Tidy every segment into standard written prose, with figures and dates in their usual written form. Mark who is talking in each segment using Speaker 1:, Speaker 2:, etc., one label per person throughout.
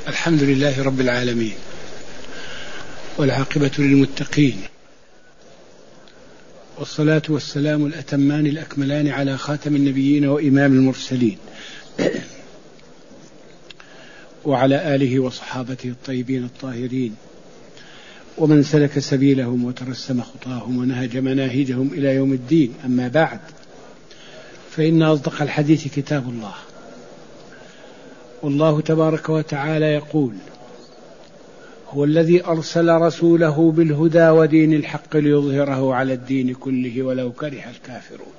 Speaker 1: الحمد لله رب العالمين، والعاقبة للمتقين، والصلاة والسلام الأتمان الأكملان على خاتم النبيين وإمام المرسلين، وعلى آله وصحابته الطيبين الطاهرين، ومن سلك سبيلهم وترسم خطاهم ونهج مناهجهم إلى يوم الدين. أما بعد، فإن أصدق الحديث كتاب الله، والله تبارك وتعالى يقول: هو الذي أرسل رسوله بالهدى ودين الحق ليظهره على الدين كله ولو كره الكافرون.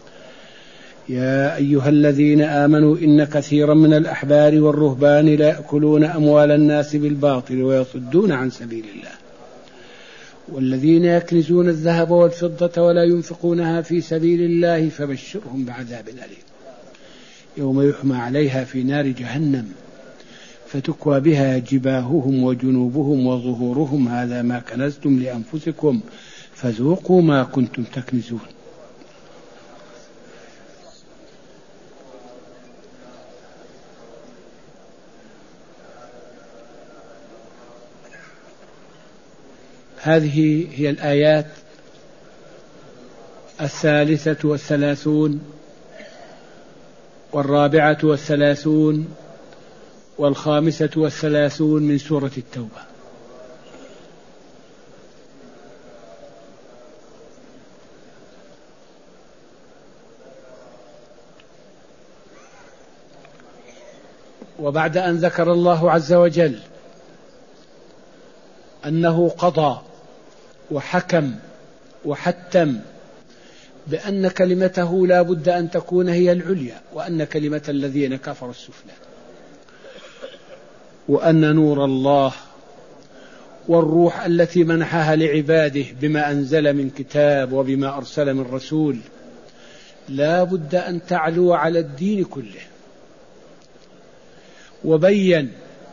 Speaker 1: يا أيها الذين آمنوا إن كثيرا من الأحبار والرهبان لا يأكلون أموال الناس بالباطل ويصدون عن سبيل الله، والذين يكنزون الذهب والفضة ولا ينفقونها في سبيل الله فبشرهم بعذاب أليم يوم يحمى عليها في نار جهنم فتكوى بها جباههم وجنوبهم وظهورهم هذا ما كنزتم لأنفسكم فذوقوا ما كنتم تكنزون. هذه هي الآيات 33 و34 و35 من سورة التوبة. وبعد أن ذكر الله عز وجل أنه قضى وحكم وحتم بأن كلمته لا بد أن تكون هي العليا، وأن كلمة الذين كفروا السفلى، وأن نور الله والروح التي منحها لعباده بما أنزل من كتاب وبما أرسل من رسول لا بد أن تعلو على الدين كله. وبين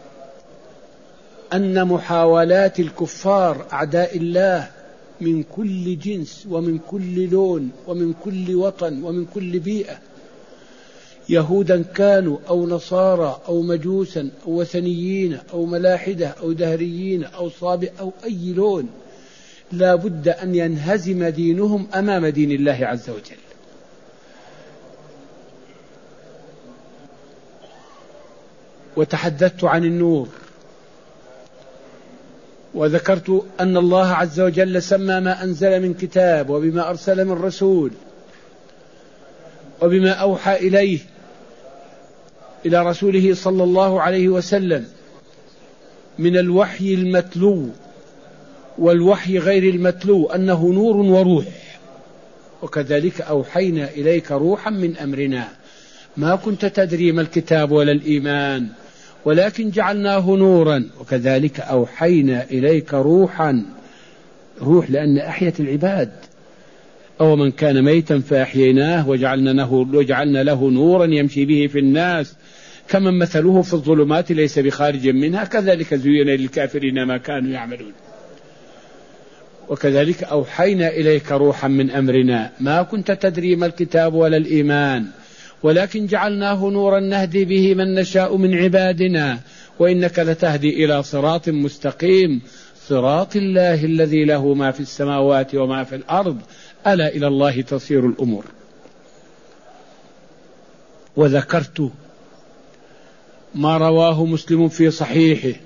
Speaker 1: أن محاولات الكفار أعداء الله من كل جنس ومن كل لون ومن كل وطن ومن كل بيئة، يهودا كانوا أو نصارى أو مجوسا أو وثنيين أو ملاحدة أو دهريين أو صابئ أو أي لون، لا بد أن ينهزم دينهم أمام دين الله عز وجل. وتحدثت عن النور، وذكرت أن الله عز وجل سمى ما أنزل من كتاب وبما أرسل من رسول وبما أوحى إليه إلى رسوله صلى الله عليه وسلم من الوحي المتلو والوحي غير المتلو أنه نور وروح. وكذلك أوحينا إليك روحا من أمرنا ما كنت تدري ما الكتاب ولا الإيمان ولكن جعلناه نورا. وكذلك أوحينا إليك روحا، روح لأن أحيت العباد. أو من كان ميتا فأحييناه وجعلنا له نورا يمشي به في الناس كمن مثله في الظلمات ليس بخارج منها كذلك زين للكافرين ما كانوا يعملون. وكذلك أوحينا إليك روحا من أمرنا ما كنت تدري ما الكتاب ولا الإيمان ولكن جعلناه نورا نهدي به من نشاء من عبادنا وإنك لتهدي إلى صراط مستقيم صراط الله الذي له ما في السماوات وما في الأرض ألا إلى الله تصير الأمور. وذكرت ما رواه مسلم في صحيحه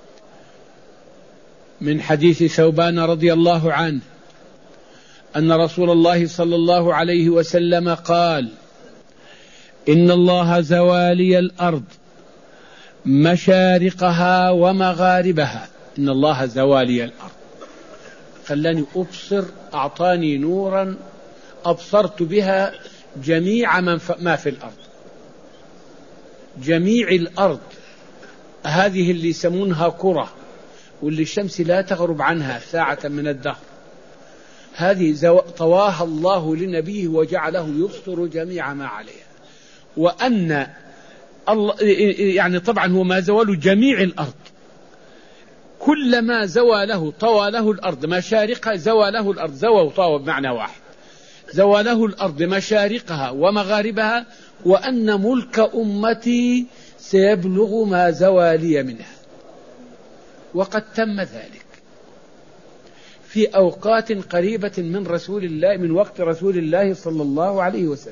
Speaker 1: من حديث ثوبان رضي الله عنه أن رسول الله صلى الله عليه وسلم قال: إن الله زوالي الأرض مشارقها ومغاربها. إن الله زوالي الأرض، خلاني أبصر، أعطاني نورا أبصرت بها جميع ما في الأرض، جميع الأرض هذه اللي يسمونها كرة واللي الشمس لا تغرب عنها ساعة من الدهر، هذه طواها الله لنبيه وجعله يبصر جميع ما عليها. وأن الله يعني طبعا هو ما زوال جميع الأرض، كلما زواله طوى له الأرض مشارقها، زواله الأرض، زوى وطوى بمعنى واحد، زواله الأرض مشارقها ومغاربها، وأن ملك أمتي سيبلغ ما زوالي منها. وقد تم ذلك في أوقات قريبة من رسول الله، من وقت رسول الله صلى الله عليه وسلم.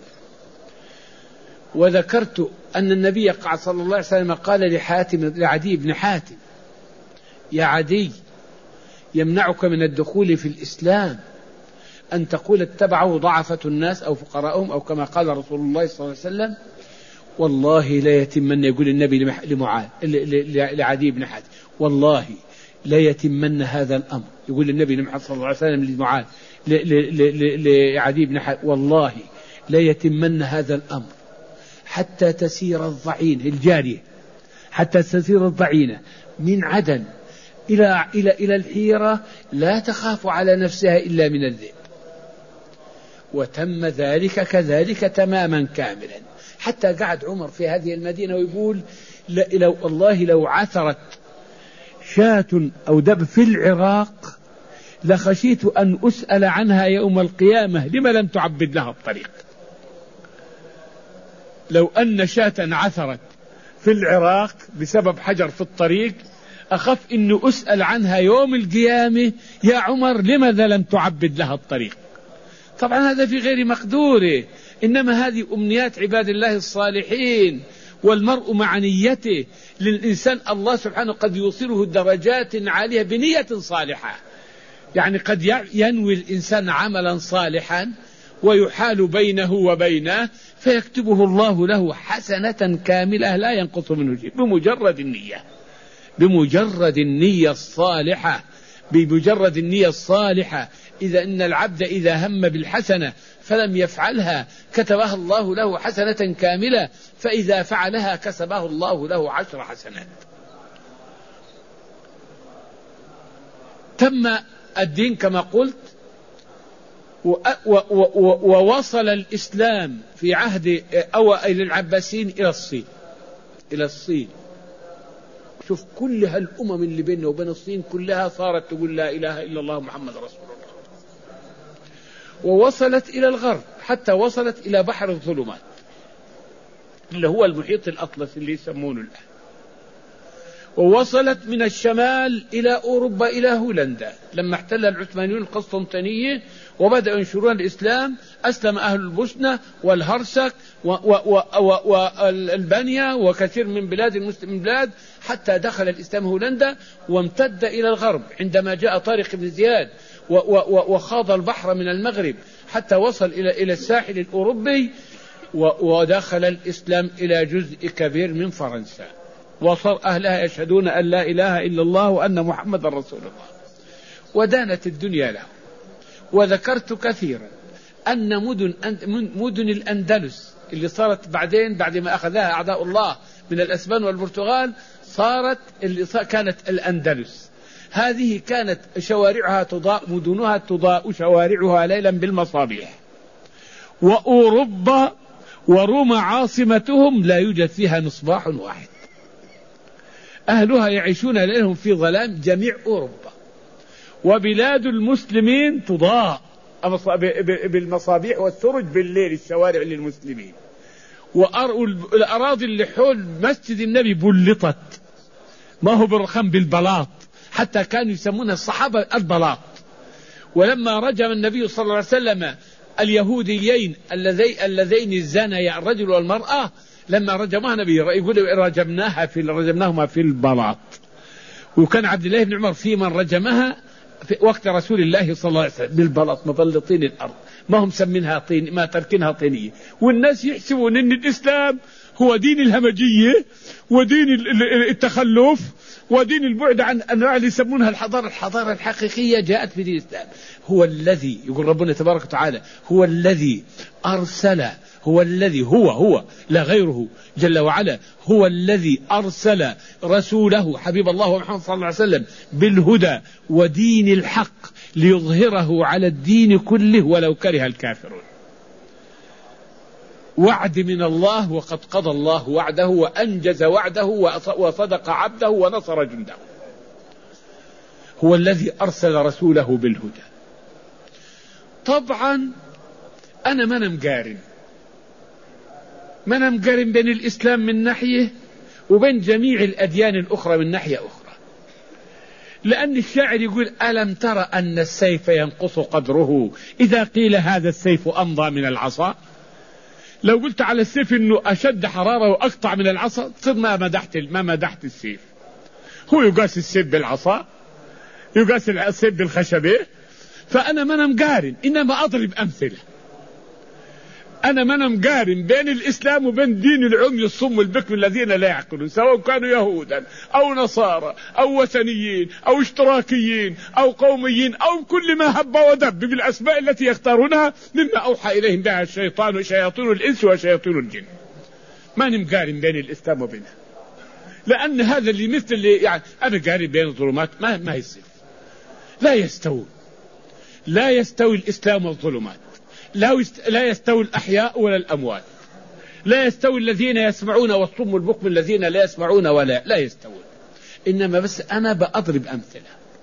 Speaker 1: وذكرت أن النبي صلى الله عليه وسلم قال لعدي بن حاتم: يا عدي، يمنعك من الدخول في الإسلام أن تقول اتبعه ضعفة الناس أو فقراءهم، أو كما قال رسول الله صلى الله عليه وسلم: والله لا يتمن، يقول النبي لعدي بن حاتم: والله لا يتمن هذا الأمر، يقول النبي صلى الله عليه وسلم لمعاذ لعدي بن حاتم: والله لا يتمن هذا الأمر حتى تسير الضعينة الجارية، حتى تسير الضعينة من عدن إلى الحيرة لا تخاف على نفسها إلا من الذئب. وتم ذلك كذلك تماما كاملا، حتى قعد عمر في هذه المدينة ويقول: والله لو عثرت شاة أو دب في العراق لخشيت أن أسأل عنها يوم القيامة لما لم تعبد لها الطريق. لو أن شاة عثرت في العراق بسبب حجر في الطريق أخف أن أسأل عنها يوم القيامة: يا عمر لماذا لم تعبد لها الطريق؟ طبعا هذا في غير مقدوره، إنما هذه أمنيات عباد الله الصالحين، والمرء مع نيته. للإنسان الله سبحانه قد يوصله درجات عالية بنية صالحة، يعني قد ينوي الإنسان عملا صالحا ويحال بينه وبينه فيكتبه الله له حسنة كاملة لا ينقص منه شيء بمجرد النية، بمجرد النية الصالحة، بمجرد النية الصالحة. إذا إن العبد إذا هم بالحسنة فلم يفعلها كتبها الله له حسنة كاملة، فإذا فعلها كسبه الله له 10 حسنات. تم الدين كما قلت، ووصل الإسلام في عهد أوائل العباسيين إلى الصين. شوف كل هالأمم اللي بيننا وبين الصين كلها صارت تقول لا إله إلا الله محمد رسول الله. ووصلت إلى الغرب حتى وصلت إلى بحر الظلمات اللي هو المحيط الأطلسي اللي يسمونه الآن. ووصلت من الشمال إلى أوروبا إلى هولندا لما احتل العثمانيون القسطنطينية وبدأوا ينشرون الإسلام. أسلم أهل البوسنة والهرسك والبانيا وكثير من بلاد المسلمين بلاد، حتى دخل الإسلام هولندا وامتد إلى الغرب عندما جاء طارق بن زياد وخاض البحر من المغرب حتى وصل إلى الساحل الأوروبي. ودخل الإسلام إلى جزء كبير من فرنسا، وصار أهلها يشهدون أن لا إله إلا الله وأن محمد رسول الله، ودانت الدنيا له. وذكرت كثيرا أن مدن الأندلس اللي صارت بعدين بعد ما أخذها أعداء الله من الأسبان والبرتغال كانت الأندلس. هذه كانت شوارعها تضاء، مدنها تضاء شوارعها ليلا بالمصابيح. وأوروبا وروما عاصمتهم لا يوجد فيها مصباح واحد، أهلها يعيشون ليلهم في ظلام جميع أوروبا. وبلاد المسلمين تضاء بالمصابيح والسرج بالليل الشوارع للمسلمين. والأراضي اللي حول مسجد النبي بلطت، ما هو بالرخام بالبلاط، حتى كانوا يسمونها الصحابة البلاط. ولما رجم النبي صلى الله عليه وسلم اليهوديين اللذين زنيا الرجل والمرأة، لما رجمها النبي يقول رجمناهما في البلاط. وكان عبد الله بن عمر في من رجمها في وقت رسول الله صلى الله عليه وسلم بالبلاط، مبلطين الأرض، ما هم سمينها طين، ما تركنها طينية. والناس يحسبون أن الإسلام هو دين الهمجية ودين التخلف ودين البعد عن أنواع اللي يسمونها الحضارة الحقيقية جاءت في دين الإسلام. هو الذي يقول ربنا تبارك وتعالى هو الذي أرسل، هو الذي هو لا غيره جل وعلا، هو الذي أرسل رسوله حبيب الله محمد صلى الله عليه وسلم بالهدى ودين الحق ليظهره على الدين كله ولو كره الكافرون. وعد من الله، وقد قضى الله وعده وأنجز وعده وصدق عبده ونصر جنده. هو الذي أرسل رسوله بالهدى. طبعا أنا ما مقارن بين الإسلام من ناحية وبين جميع الأديان الأخرى من ناحية أخرى، لأن الشاعر يقول ألم تر أن السيف ينقص قدره إذا قيل هذا السيف أمضى من العصا. لو قلت على السيف إنه أشد حرارة وأقطع من العصا تصير ما مدحت السيف. هو يقاس السيف بالعصا، يقاس السيف بالخشبة. فأنا ما مقارن، إنما أضرب أمثلة. أنا ما مقارن بين الإسلام وبين دين العمي الصم والبكم الذين لا يعقلون، سواء كانوا يهودا أو نصارى أو وثنيين أو اشتراكيين أو قوميين أو كل ما هب ودب بالأسماء التي يختارونها مما أوحى إليهم بها الشيطان وشياطين الإنس وشياطين الجن. ما نمقارن بين الإسلام وبينها، لأن هذا اللي مثل اللي يعني أنا قارن بين الظلمات ما يصير. لا يستوي الإسلام والظلمات، لا يستوي الأحياء ولا الأموات، لا يستوي الذين يسمعون والصم البكم الذين لا يسمعون لا يستوون. إنما بس أنا بأضرب أمثلة.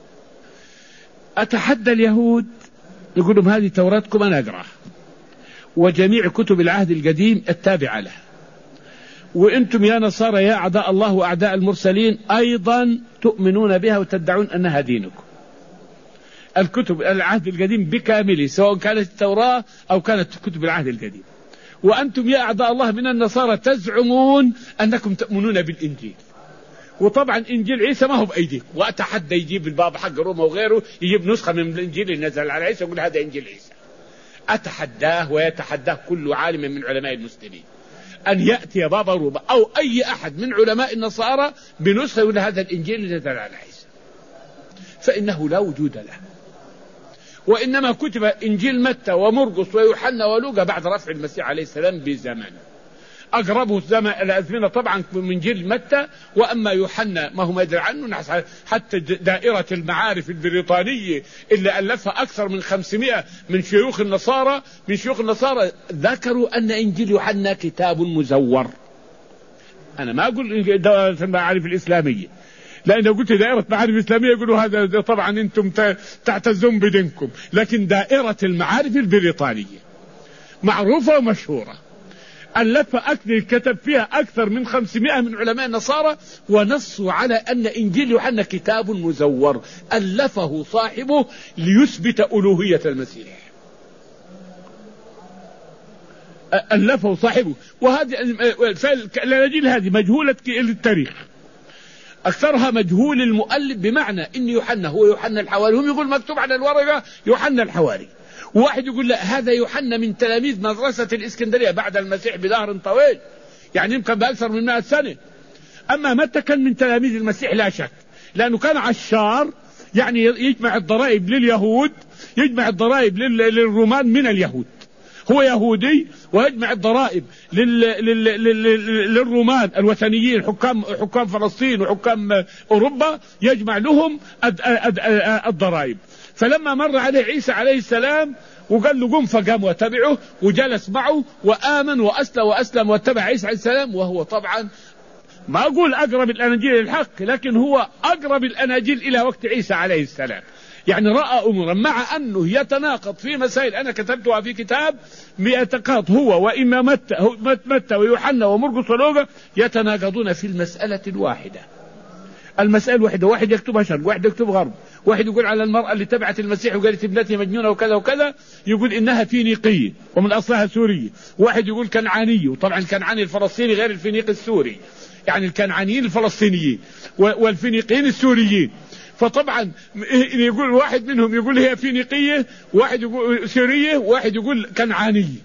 Speaker 1: أتحدى اليهود يقول لهم هذه توراتكم أنا أقرأها وجميع كتب العهد القديم التابعة لها، وأنتم يا نصارى يا أعداء الله وأعداء المرسلين أيضا تؤمنون بها وتدعون أنها دينكم. الكتب العهد القديم بكامله سواء كانت التوراة أو كانت كتب العهد القديم، وأنتم يا أعداء الله من النصارى تزعمون أنكم تؤمنون بالإنجيل، وطبعا إنجيل عيسى ما هو بأيديكم. وأتحدى يجيب البابا حق روما وغيره يجيب نسخة من الإنجيل اللي نزل على عيسى يقول هذا إنجيل عيسى. أتحداه ويتحداه كل عالم من علماء المسلمين أن يأتي بابا روما أو أي أحد من علماء النصارى بنسخة يقول هذا الإنجيل اللي نزل على عيسى، فإنه لا وجود له. وإنما كتب إنجيل متى ومرقس ويوحنا ولوقا بعد رفع المسيح عليه السلام بزمن. أقربه الأزمنة طبعا من إنجيل متى، وأما يوحنا ما هو ما يدري عنه. حتى دائرة المعارف البريطانية اللي ألفها أكثر من 500 من شيوخ النصارى ذكروا أن إنجيل يوحنا كتاب مزور. أنا ما أقول دائرة المعارف الإسلامية، لأن لو قلت دائرة معارف إسلامية يقولوا هذا طبعا أنتم تعتزون بدينكم، لكن دائرة المعارف البريطانية معروفة ومشهورة ألفها كتب فيها أكثر من 500 من علماء النصارى، ونصوا على أن إنجيل يوحنا كتاب مزور ألفه صاحبه ليثبت ألوهية المسيح. ألفه صاحبه. وهذه الأناجيل هذه مجهولة التاريخ، أكثرها مجهول المؤلف، بمعنى إن يوحنا هو يوحنا الحواري. هم يقول مكتوب على الورقة يوحنا الحواري، وواحد يقول لا هذا يوحنا من تلاميذ مدرسة الإسكندرية بعد المسيح بدهر طويل، يعني يمكن بأكثر من 100 سنة. أما متى كان من تلاميذ المسيح لا شك، لأنه كان عشار، يعني يجمع الضرائب لليهود، يجمع الضرائب للرومان من اليهود. هو يهودي ويجمع الضرائب للرومان الوثنيين حكام فلسطين وحكام أوروبا، يجمع لهم الضرائب. فلما مر عليه عيسى عليه السلام وقال له قم، فقام وتبعه وجلس معه وآمن وأسلم واتبع عيسى عليه السلام. وهو طبعا ما أقول أقرب الأناجيل للحق، لكن هو أقرب الأناجيل إلى وقت عيسى عليه السلام. يعني رأى أمورا مع أنه يتناقض في مسائل أنا كتبتها في كتاب يتناقض هو وإما متى ويوحنا ومرقس ولوقا يتناقضون في المسألة الواحدة. المسألة الواحدة، واحد يكتبها شرق واحد يكتب غرب. واحد يقول على المرأة اللي تبعت المسيح وقالت ابنتي مجنونة وكذا وكذا يقول إنها فينيقية ومن أصلها سورية. واحد يقول كنعانية، وطبعا الكنعاني الفلسطيني غير الفينيقي السوري، يعني الكنعانيين الفلسطينيين والفينيقيين السوريين. فطبعا يقول واحد منهم يقول هي فينيقية، واحد يقول سورية، واحد يقول كنعانية،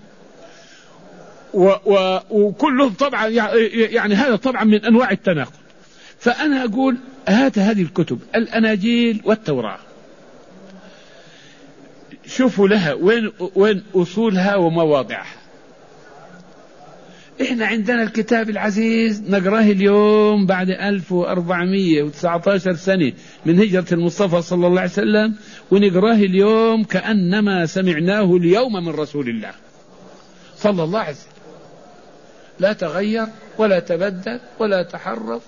Speaker 1: وكلهم طبعا يعني هذا طبعا من أنواع التناقض. فأنا أقول هذه الكتب الأناجيل والتوراة شوفوا لها وين أصولها ومواضعها. إحنا عندنا الكتاب العزيز نقراه اليوم بعد 1419 سنة من هجرة المصطفى صلى الله عليه وسلم، ونقراه اليوم كأنما سمعناه اليوم من رسول الله صلى الله عليه وسلم. لا تغير ولا تبدل ولا تحرف.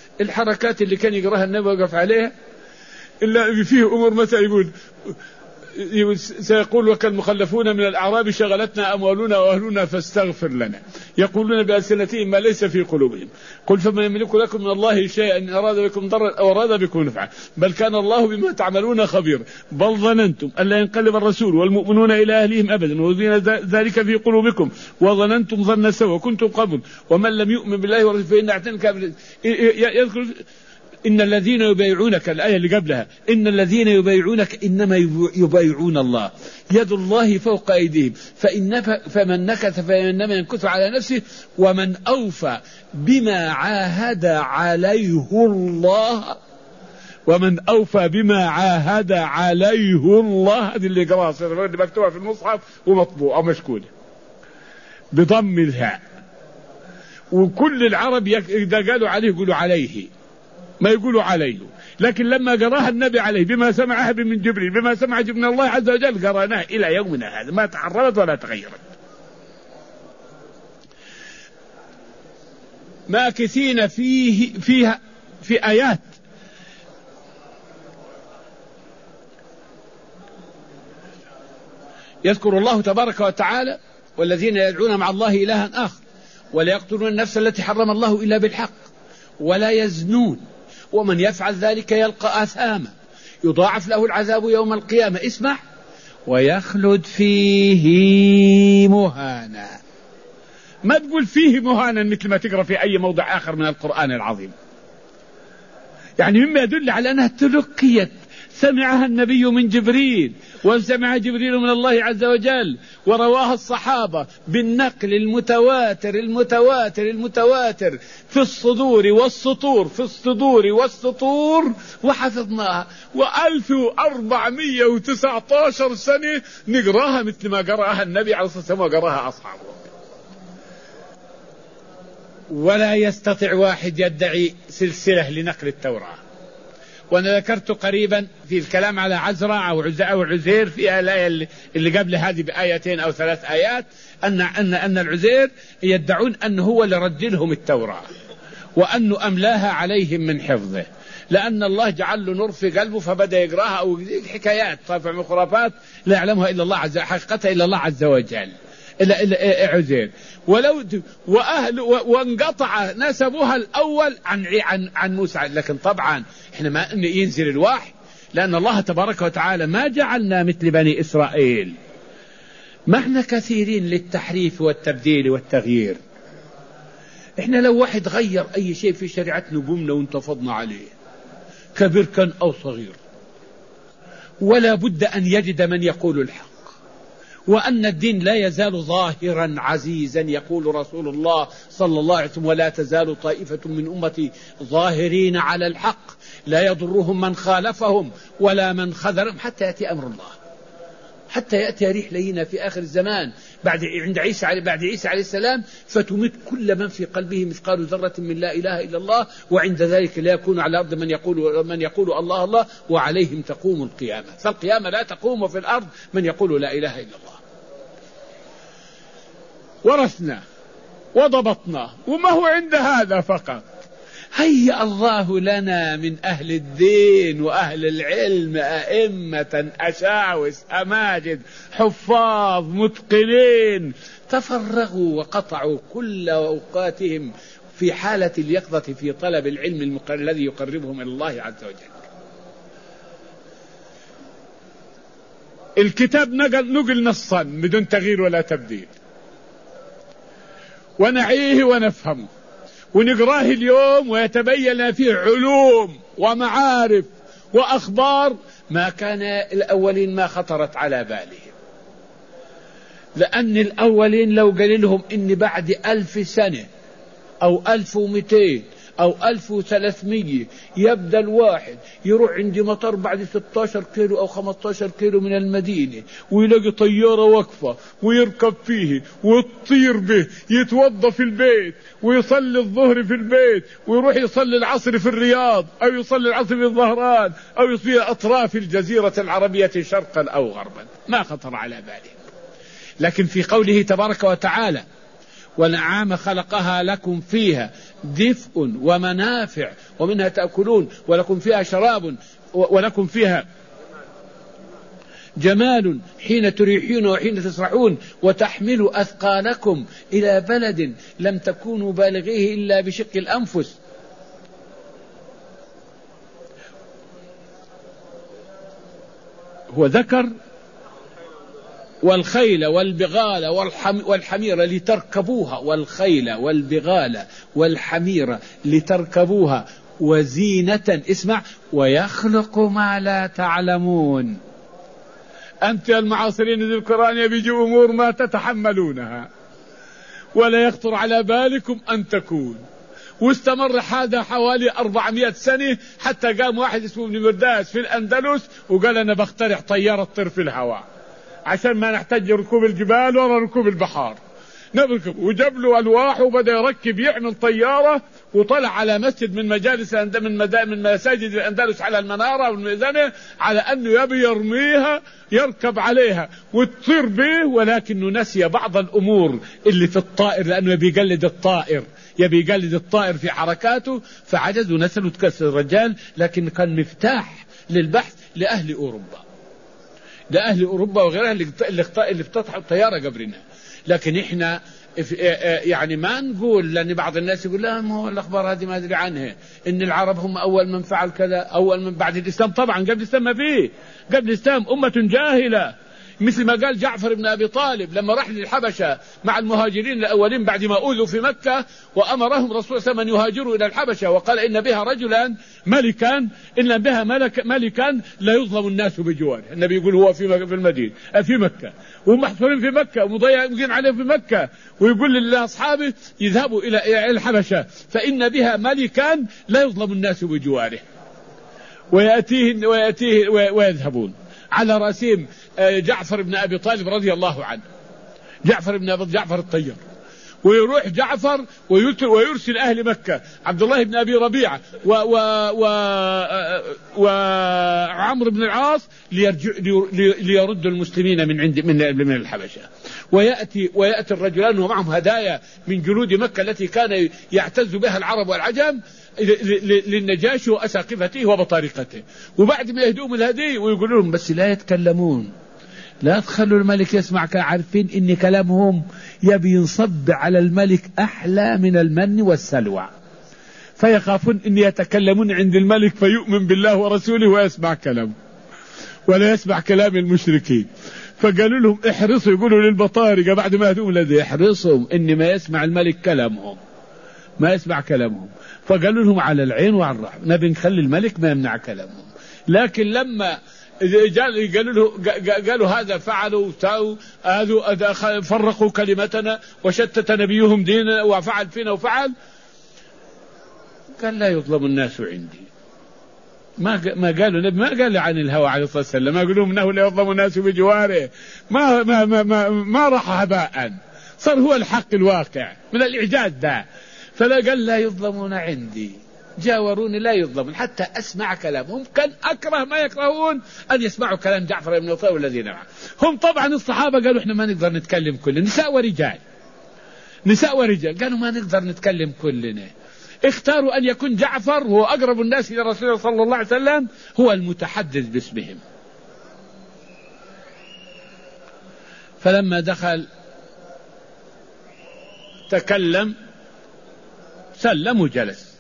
Speaker 1: الحركات اللي كان يقراها النبي وقف عليها إلا فيه أمور، مثلا يقول
Speaker 2: سيقول لك المخلفون من الأعراب شغلتنا أموالنا وأهلنا فاستغفر لنا، يقولون بألسنتهم ما ليس في قلوبهم. قل فمن يملك لكم من الله شيئا إن أراد بكم ضرا أو أراد بكم نفعا بل كان الله بما تعملون خبير بل ظننتم أن لا ينقلب الرسول والمؤمنون إلى أهلهم أبدا وزين ذلك في قلوبكم وظننتم ظن السوء وكنتم قبل ومن لم يؤمن بالله ورسوله فإن أعتنى كافرين. يذكر إن الذين يبايعونك، الآية اللي قبلها، إن الذين يبايعونك إنما يبايعون الله يد الله فوق أيديهم فمن نكث فإنما ينكث على نفسه ومن أوفى بما عاهد عليه الله ومن أوفى بما عاهد عليه الله. هذه اللي قراها اللي مكتوبة في المصحف ومطبوعة ومشكولة بضم الهاء. وكل العرب إذا قالوا عليه يقولوا عليه ما يقولوا عليه، لكن لما قراها النبي عليه بما سمعها من جبريل بما سمع من الله عز وجل قرأناها إلى يومنا هذا ما تحررت ولا تغيرت. ماكثين فيها في آيات يذكر الله تبارك وتعالى والذين يدعون مع الله إلها آخر ولا يقتلون النفس التي حرم الله إلا بالحق ولا يزنون ومن يفعل ذلك يلقى آثاما يضاعف له العذاب يوم القيامة اسمع ويخلد فيه مهانا. ما تقول فيه مهانا مثل ما تقرأ في أي موضع آخر من القرآن العظيم. يعني مما يدل على أنها تلقيت سمعها النبي من جبريل وسمع جبريل من الله عز وجل ورواها الصحابة بالنقل المتواتر في الصدور والسطور وحفظناها 1419 سنة نقراها مثل ما قرأها النبي عليه الصلاة والسلام وقرأها أصحابه. ولا يستطيع واحد يدعي سلسلة لنقل التوراة. وأنا ذكرت قريبا في الكلام على عزرا أو عزير في الآية اللي قبل هذه بآيتين أو 3 آيات أن العزير يدعون أنه هو اللي رجلهم التوراة وأنه أملاها عليهم من حفظه لأن الله جعل له نور في قلبه فبدأ يقراها أو حكايات طافع من خرافات لا يعلمها إلا الله حقيقتها إلا الله عز وجل عزير. ولو وانقطع نسبها الأول عن موسى. لكن طبعا احنا ما ينزل الوحي لأن الله تبارك وتعالى ما جعلنا مثل بني إسرائيل ما احنا كثيرين للتحريف والتبديل والتغيير. احنا لو واحد غير أي شيء في شريعتنا قمنا وانتفضنا عليه كبير كان أو صغير ولا بد أن يجد من يقول الحق وأن الدين لا يزال ظاهرا عزيزا. يقول رسول الله صلى الله عليه وسلم ولا تزال طائفة من أمتي ظاهرين على الحق لا يضرهم من خالفهم ولا من خذلهم حتى يأتي أمر الله حتى يأتي ريح لينا في آخر الزمان بعد عيسى عليه السلام فتميت كل من في قلبه مثقال ذرة من لا إله إلا الله وعند ذلك لا يكون على الأرض من يقول الله الله وعليهم تقوم القيامة. فالقيامة لا تقوم في الأرض من يقول لا إله إلا الله. ورثنا وضبطنا وما هو عند هذا فقط هيأ الله لنا من أهل الدين وأهل العلم أئمة أشاوس أماجد حفاظ متقنين تفرغوا وقطعوا كل أوقاتهم في حالة اليقظة في طلب العلم الذي يقربهم إلى الله عز وجل. الكتاب نقل نصا بدون تغيير ولا تبديل ونعيه ونفهمه ونقراه اليوم ويتبين لنا فيه علوم ومعارف وأخبار ما كان الأولين ما خطرت على بالهم. لأن الأولين لو قال لهم إن بعد 1000 سنة أو 1200 أو 1300 يبدأ الواحد يروح عند مطار بعد 16 كيلو أو 15 كيلو من المدينة ويلاقي طيارة واقفة ويركب فيه ويطير به يتوضى في البيت ويصلي الظهر في البيت ويروح يصلي العصر في الرياض أو يصلي العصر في الظهران أو يصلي أطراف الجزيرة العربية شرقا أو غربا ما خطر على باله. لكن في قوله تبارك وتعالى والأنعام خلقها لكم فيها دفء ومنافع ومنها تأكلون ولكم فيها شراب ولكم فيها جمال حين تريحون وحين تسرحون وتحملوا أثقالكم إلى بلد لم تكونوا بالغيه إلا بشق الأنفس. هو ذكر والخيل والبغال والحمير لتركبوها، والخيل والبغال والحمير لتركبوها وزينة، اسمع، ويخلق ما لا تعلمون. أنت المعاصرين للقرآن بيجوا أمور ما تتحملونها ولا يخطر على بالكم أن تكون. واستمر هذا حوالي 400 سنة حتى قام واحد اسمه ابن مرداس في الأندلس وقال أنا بخترع طيارة تطير في الهواء عشان ما نحتاج ركوب الجبال ولا ركوب البحار، نركب. وجاب له ألواح وبدأ يركب يعمل طيارة، وطلع على مسجد من مجالس من مساجد الأندلس على المنارة والميزانة على أنه يبي يرميها يركب عليها وتطير به، ولكنه نسي بعض الأمور اللي في الطائر لأنه يبي يقلد الطائر في حركاته، فعجز ونسل وتكسر الرجال. لكن كان مفتاح للبحث لأهل أوروبا وغيرها اللي افتتحوا الطيارة قبلنا. لكن احنا يعني ما نقول، لأن بعض الناس يقول لا ما هو الأخبار هذه ما أدري عنها، إن العرب هم أول من فعل كذا، أول من بعد الإسلام. طبعا قبل الإسلام ما فيه، قبل الإسلام أمة جاهلة، مثل ما قال جعفر بن أبي طالب لما راح للحبشة مع المهاجرين الأولين بعد ما أوذوا في مكة، وأمرهم رسول الله أن يهاجروا إلى الحبشة، وقال إن بها رجلا ملكا، إن بها ملكا لا يظلم الناس بجواره. النبي يقول هو في المدينة في مكة ومحصورين في مكة ومضيقين عليه في مكة، ويقول لأصحابه يذهبوا إلى الحبشة فإن بها ملكا لا يظلم الناس بجواره، ويأتيه ويذهبون على رأسهم جعفر بن أبي طالب رضي الله عنه، جعفر الطيار. ويروح جعفر ويرسل أهل مكة عبد الله بن أبي ربيعة وعمرو بن العاص ليردوا المسلمين من الحبشة. ويأتي الرجلان ومعهم هدايا من جلود مكة التي كان يعتز بها العرب والعجم للنجاشي وأساقفته وبطارقته. وبعد ما يهدوهم الهدي ويقولوا لهم بس لا يتكلمون، لا تخلوا الملك يسمع، عارفين إن كلامهم يبي ينصب على الملك أحلى من المن والسلوى، فيخافون إن يتكلمون عند الملك فيؤمن بالله ورسوله ويسمع كلامه ولا يسمع كلام المشركين. فقالوا لهم احرصوا، يقولوا للبطارقة بعد ما هدوهم الذي احرصهم إن ما يسمع الملك كلامهم، ما يسمع كلامهم. فقالوا لهم على العين وعلى الرحمة، نبي نخلي الملك ما يمنع كلامهم. لكن لما قالوا هذا فعلوا فرقوا كلمتنا وشتت نبيهم ديننا وفعل فينا وفعل، قال لا يظلم الناس عندي. ما قالوا النبي ما قال عن الهوى عليه الصلاة والسلام، ما قالوا انه لا يظلم الناس بجواره، ما راح هباء، صار هو الحق الواقع من الإعجاز ده. فلا قال لا يظلمون عندي، جاوروني لا يظلمون حتى أسمع كلامهم. كان أكره ما يكرهون أن يسمعوا كلام جعفر بن أبي طالب والذين معه. هم طبعا الصحابة قالوا إحنا ما نقدر نتكلم كلنا، نساء ورجال قالوا ما نقدر نتكلم كلنا. اختاروا أن يكون جعفر هو أقرب الناس إلى رسول الله صلى الله عليه وسلم هو المتحدث باسمهم. فلما دخل تكلم سلم وجلس.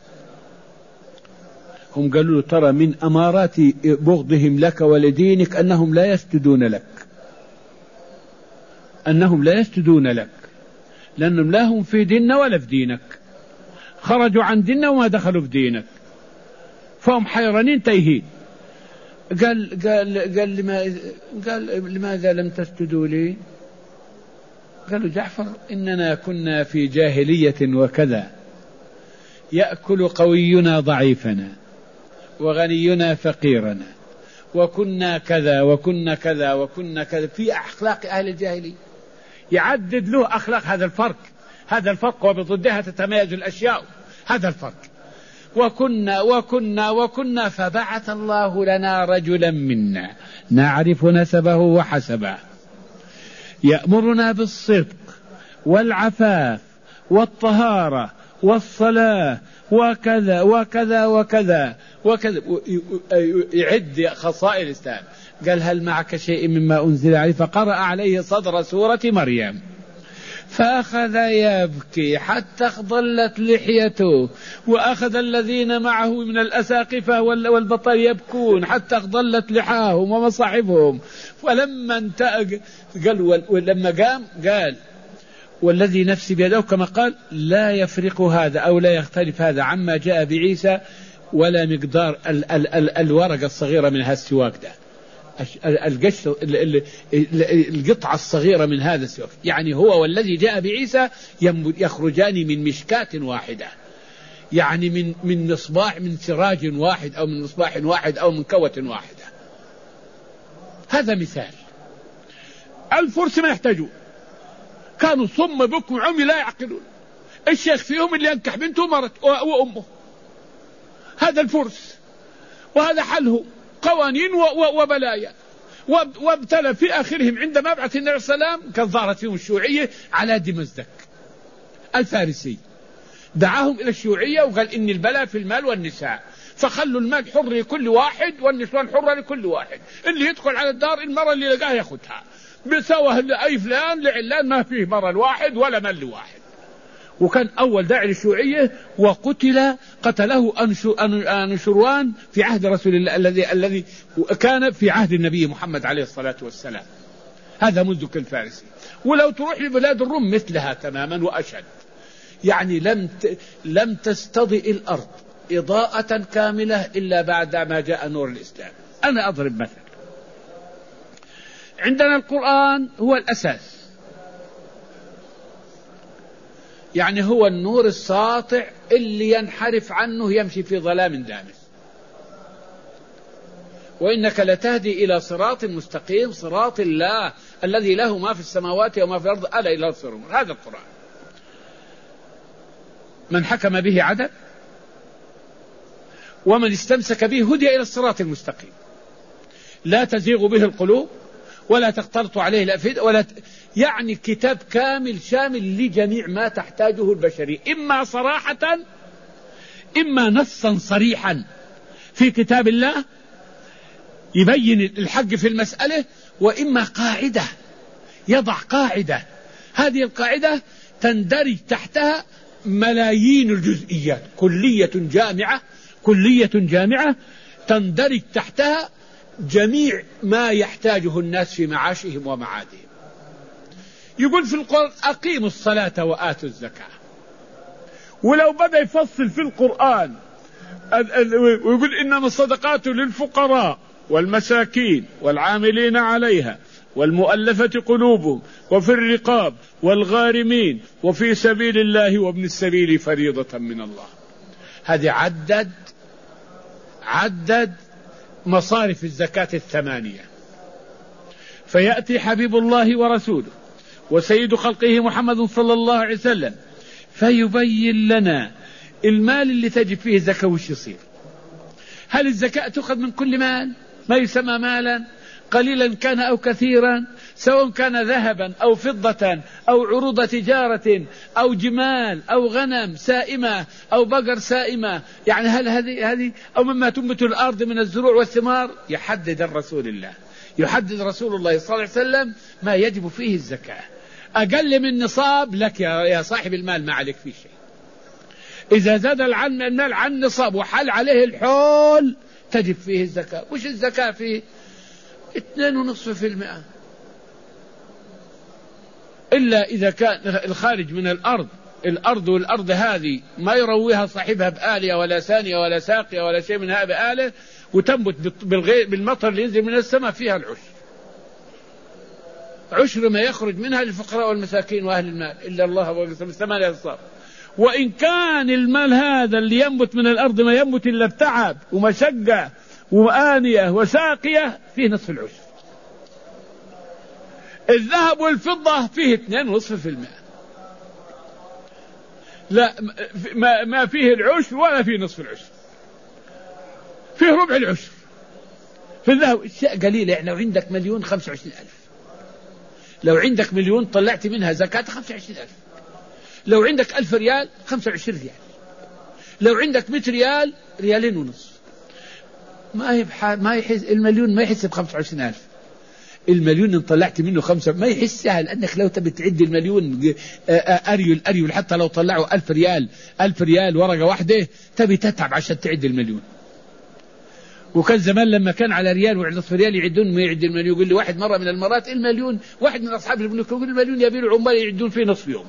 Speaker 2: هم قالوا له ترى من أمارات بغضهم لك ولدينك أنهم لا يسجدون لك، لأنهم لا هم في ديننا ولا في دينك، خرجوا عن ديننا وما دخلوا في دينك، فهم حيرانين تايهين. قال لماذا لم تسجدوا لي؟ قالوا جعفر إننا كنا في جاهلية وكذا، يأكل قوينا ضعيفنا وغنينا فقيرنا، وكنا كذا وكنا كذا وكنا كذا، في أخلاق أهل الجاهلية. يعدد له أخلاق. هذا الفرق وبضدها تتميز الأشياء. هذا الفرق. وكنا فبعث الله لنا رجلا منا نعرف نسبه وحسبه يأمرنا بالصدق والعفاف والطهارة والصلاة وكذا وكذا وكذا وكذا، يعد خصائص الإسلام. قال هل معك شيء مما أنزل عليه؟ فقرأ عليه صدر سورة مريم، فأخذ يبكي حتى اخضلت لحيته، وأخذ الذين معه من الأساقفة والبطل يبكون حتى اخضلت لحاهم ومصاحبهم. ولما ولما قال والذي نفسي بيده كما قال لا يفرق هذا أو لا يختلف هذا عما جاء بعيسى ولا مقدار الورقة الصغيرة من هذا السواك ده، القطعة الصغيرة من هذا السواك، يعني هو والذي جاء بعيسى يخرجان من مشكاة واحدة، يعني من مصباح، من سراج واحد أو من مصباح واحد أو من كوة واحدة. هذا مثال. الفرس ما يحتاجون، كانوا صم بكم عمي لا يعقلون، الشيخ فيهم اللي ينكح بنته مرت وأمه، هذا الفرس، وهذا حله قوانين وبلايا. وابتلى في آخرهم عندما بعث النبي صلى الله عليه وسلم كان ظهرت فيهم الشيوعية على دمزدك الفارسي، دعاهم إلى الشيوعية وقال إن البلاء في المال والنساء، فخلوا المال حر لكل واحد والنسوان حرة لكل واحد، اللي يدخل على الدار المرة اللي لقاها ياخدها، بسوى أي فلان لعلان ما فيه مرة الواحد ولا مال لواحد. وكان أول داعي للشيوعية قتله أنشروان في عهد رسول الله الذي كان في عهد النبي محمد عليه الصلاة والسلام، هذا مزدك الفارسي. ولو تروح لبلاد الروم مثلها تماما وأشد، يعني لم تستضئ الأرض إضاءة كاملة إلا بعد ما جاء نور الإسلام. أنا أضرب مثل، عندنا القرآن هو الأساس، يعني هو النور الساطع اللي ينحرف عنه يمشي في ظلام دامس. وإنك لتهدي إلى صراط مستقيم، صراط الله الذي له ما في السماوات وما في الأرض ألا إلى الصراط. هذا القرآن من حكم به عدل، ومن استمسك به هدي إلى الصراط المستقيم، لا تزيغ به القلوب ولا تختلط عليه الأفئدة يعني كتاب كامل شامل لجميع ما تحتاجه البشرية، إما صراحة إما نصا صريحا في كتاب الله يبين الحق في المسألة، وإما قاعدة يضع قاعدة، هذه القاعدة تندرج تحتها ملايين الجزئيات، كلية جامعة تندرج تحتها جميع ما يحتاجه الناس في معاشهم ومعادهم. يقول في القرآن أقيموا الصلاة وآتوا الزكاة، ولو بدأ يفصل في القرآن ويقول إنما الصدقات للفقراء والمساكين والعاملين عليها والمؤلفة قلوبهم وفي الرقاب والغارمين وفي سبيل الله وابن السبيل فريضة من الله. هذه عدد مصارف الزكاة 8. فيأتي حبيب الله ورسوله وسيد خلقه محمد صلى الله عليه وسلم فيبين لنا المال اللي تجب فيه الزكاة وش يصير. هل الزكاة تؤخذ من كل مال ما يسمى مالا، قليلا كان أو كثيرا، سواء كان ذهبا أو فضة أو عروض تجارة أو جمال أو غنم سائمة أو بقر سائمة، يعني هل هذه أو مما تنبت الأرض من الزروع والثمار. يحدد رسول الله صلى الله عليه وسلم ما يجب فيه الزكاة. أقل من نصاب لك يا صاحب المال ما عليك فيه شيء. إذا زاد المال عن نصاب وحل عليه الحول تجب فيه الزكاة. وش الزكاة فيه؟ 2.5%، إلا إذا كان الخارج من الأرض والأرض هذه ما يرويها صاحبها بآلية ولا ثانية ولا ساقية ولا شيء منها بآلة، وتنبت بالمطر اللي ينزل من السماء فيها عشر ما يخرج منها للفقراء والمساكين وأهل المال إلا الله وقسم 8 أنصاف. وإن كان المال هذا اللي ينبت من الأرض ما ينبت إلا بتعب ومشقة وآنية وساقية فيه نصف العشر. الذهب والفضة فيه 2.5%، لا ما فيه العشر ولا فيه نصف العشر، فيه ربع العشر. في الذهب شيء قليل، يعني لو عندك 1,025,000، لو عندك 1,000,000 طلعت منها زكاة 25,000. لو عندك 1000 ريال 25 ريال. لو عندك 100 ريال 2.5 ريال. ما يحس المليون، ما يحس ب25,000. المليون إن طلعت منه 5 ما يحسها، لأنك لو تبي تعد المليون أريل حتى لو طلعوا 1000 ريال ورقة واحدة تبي تتعب عشان تعد المليون. وكان زمان لما كان على ريال ونصف ريال يعدون ما يعد المليون. يقول لي واحد مرة من المرات المليون، واحد من أصحاب البنوك يقول المليون يبي له عمال يعدون فيه نصف يوم.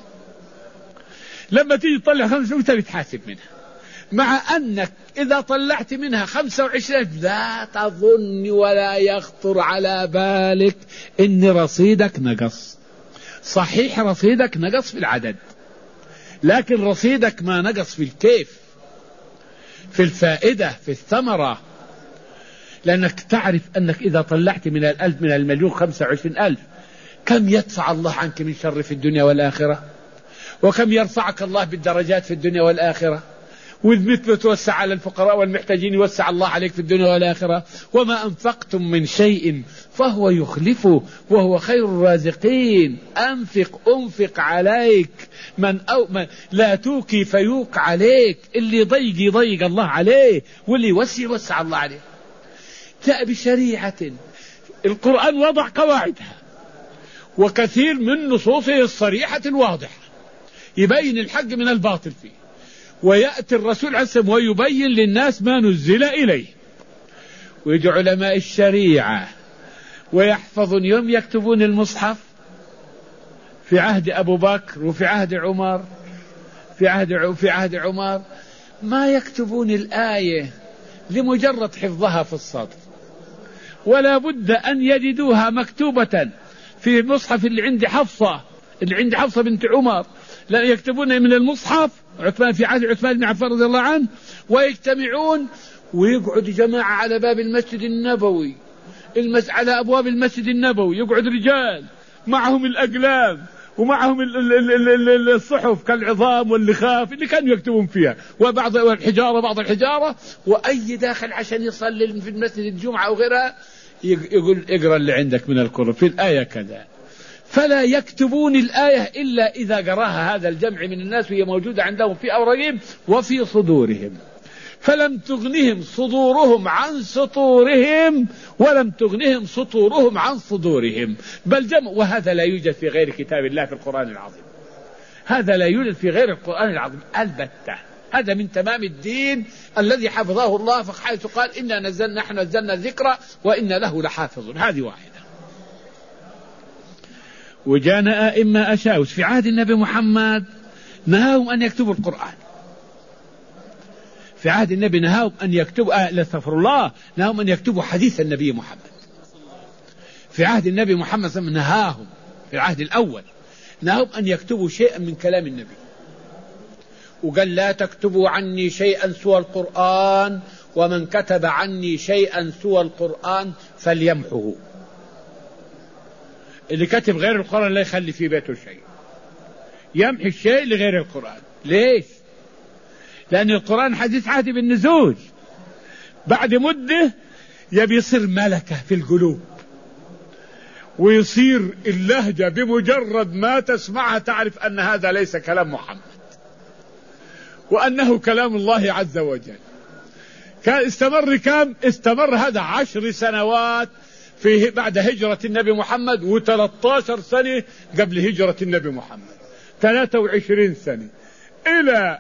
Speaker 2: لما تيجي تطلع 5 تبي تحاسب منها، مع أنك إذا طلعت منها 25 لا تظن ولا يخطر على بالك إن رصيدك نقص. صحيح رصيدك نقص في العدد، لكن رصيدك ما نقص في الكيف، في الفائدة، في الثمرة. لأنك تعرف أنك إذا طلعت من 1000 من المليون 25,000 كم يدفع الله عنك من شر في الدنيا والآخرة، وكم يرفعك الله بالدرجات في الدنيا والآخرة. وإذا توسع على الفقراء والمحتاجين يوسع الله عليك في الدنيا والآخرة. وما أنفقتم من شيء فهو يخلفه وهو خير الرازقين. أنفق عليك من لا توكي فيوك عليك. اللي يضيق الله عليه، واللي يوسع الله عليه. جاء بشريعة القرآن وضع قواعدها، وكثير من نصوصه الصريحة الواضحة يبين الحق من الباطل فيه. ويأتي الرسول عليه السلام ويبين للناس ما نزل إليه. ويجي علماء الشريعة ويحفظون يوم يكتبون المصحف في عهد أبو بكر وفي عهد عمر، في عهد عمر ما يكتبون الآية لمجرد حفظها في الصدر، ولا بد أن يجدوها مكتوبة في مصحف اللي عند حفصة بنت عمر. لا يكتبون من المصحف عثمان في عهد عثمان بن عفان رضي الله عنه، ويجتمعون ويقعد جماعة على باب المسجد النبوي، على أبواب المسجد النبوي يقعد رجال معهم الأقلام ومعهم الصحف كالعظام واللخاف اللي كانوا يكتبون فيها، بعض الحجارة، وأي داخل عشان يصلي في المسجد الجمعة أو غيرها يقول اقرأ اللي عندك من القرآن في الآية كذا. فلا يكتبون الآية إلا إذا قراها هذا الجمع من الناس وهي موجودة عندهم في أوراقهم وفي صدورهم. فلم تغنهم صدورهم عن سطورهم، ولم تغنهم سطورهم عن صدورهم، بل جمع. وهذا لا يوجد في غير كتاب الله في القرآن العظيم. هذا لا يوجد في غير القرآن العظيم البتة. هذا من تمام الدين الذي حفظه الله، فحيث قال نحن نزلنا الذكر وإن له لحافظ. هذه واحدة. وجاءنا أئمة أشاوس في عهد النبي محمد نهاهم أن يكتبوا القرآن. في عهد النبي نهاهم أن يكتبوا نهاهم أن يكتبوا حديث النبي محمد. في عهد النبي محمد نهاهم في العهد الأول نهاهم أن يكتبوا شيئا من كلام النبي، وقال لا تكتبوا عني شيئا سوى القرآن، ومن كتب عني شيئا سوى القرآن فليمحه. اللي كتب غير القرآن لا يخلي في بيته شيء، يمحي الشيء لغير القرآن. ليش؟ لأن القرآن حديث عهد بالنزول، بعد مدة يبي يصير ملكة في القلوب، ويصير اللهجة بمجرد ما تسمعها تعرف أن هذا ليس كلام محمد وأنه كلام الله عز وجل. كان استمر هذا 10 سنوات فيه بعد هجرة النبي محمد، و13 سنة قبل هجرة النبي محمد، 23 سنة إلى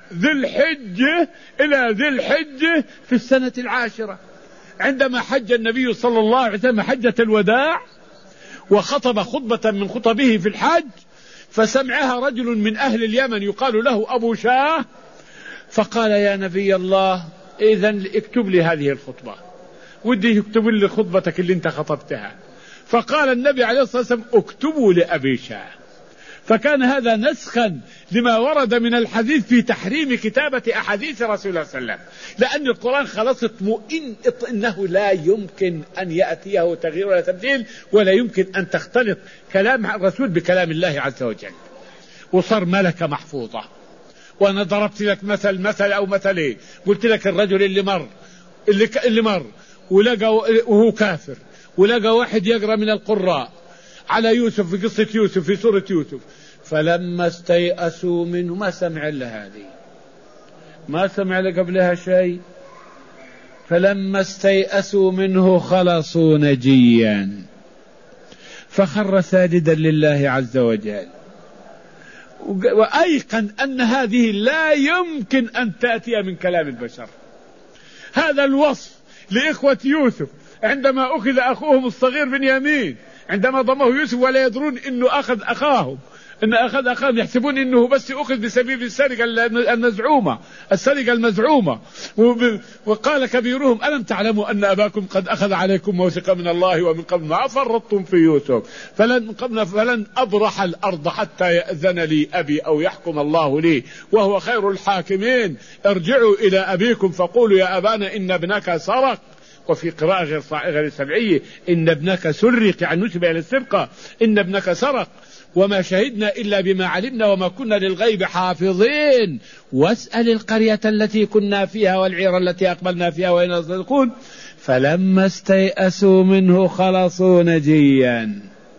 Speaker 2: ذي الحجة في السنة 10 عندما حج النبي صلى الله عليه وسلم حجة الوداع، وخطب خطبة من خطبه في الحج، فسمعها رجل من أهل اليمن يقال له أبو شاه، فقال يا نبي الله إذن اكتب لي هذه الخطبة، ودي يكتب لي خطبتك اللي انت خطبتها. فقال النبي عليه الصلاة والسلام اكتبوا لأبي شاه. فكان هذا نسخا لما ورد من الحديث في تحريم كتابة أحاديث رسول الله صلى الله عليه وسلم، لأن القرآن خلاص إنه لا يمكن أن يأتيه تغيير ولا تبديل، ولا يمكن أن تختلط كلام الرسول بكلام الله عز وجل، وصار ملكة محفوظة. وأنا ضربت لك مثل قلت لك الرجل اللي مر ولقى وهو كافر، ولقى واحد يقرأ من القراء على يوسف في قصة يوسف في سورة يوسف، فلما استيأسوا منه ما سمع إلا هذه، ما سمع قبلها شيء، فلما استيأسوا منه خلصوا نجيا فخر ساجدا لله عز وجل، وأيقن أن هذه لا يمكن أن تأتي من كلام البشر. هذا الوصف لإخوة يوسف عندما أخذ أخوهم الصغير بنيامين، عندما ضمه يوسف ولا يدرون أنه أخذ أخاهم، يحسبون أنه بس أخذ بسبيل السرقة المزعومة، السرقة المزعومة. وقال كبيرهم ألم تعلموا أن أباكم قد أخذ عليكم موثقا من الله ومن قبل ما فرطتم في يوسف فلن أبرح الأرض حتى يأذن لي أبي أو يحكم الله لي وهو خير الحاكمين. ارجعوا إلى أبيكم فقولوا يا أبانا إن ابنك سرق، وفي قراءة غير سبعية إن ابنك سرق، يعني نسب إلى السرقة، إن ابنك سرق وما شهدنا إلا بما علمنا وما كنا للغيب حافظين واسأل القرية التي كنا فيها والعير التي أقبلنا فيها وإنا صادقون. فلما استيأسوا منه خلصوا نجيا.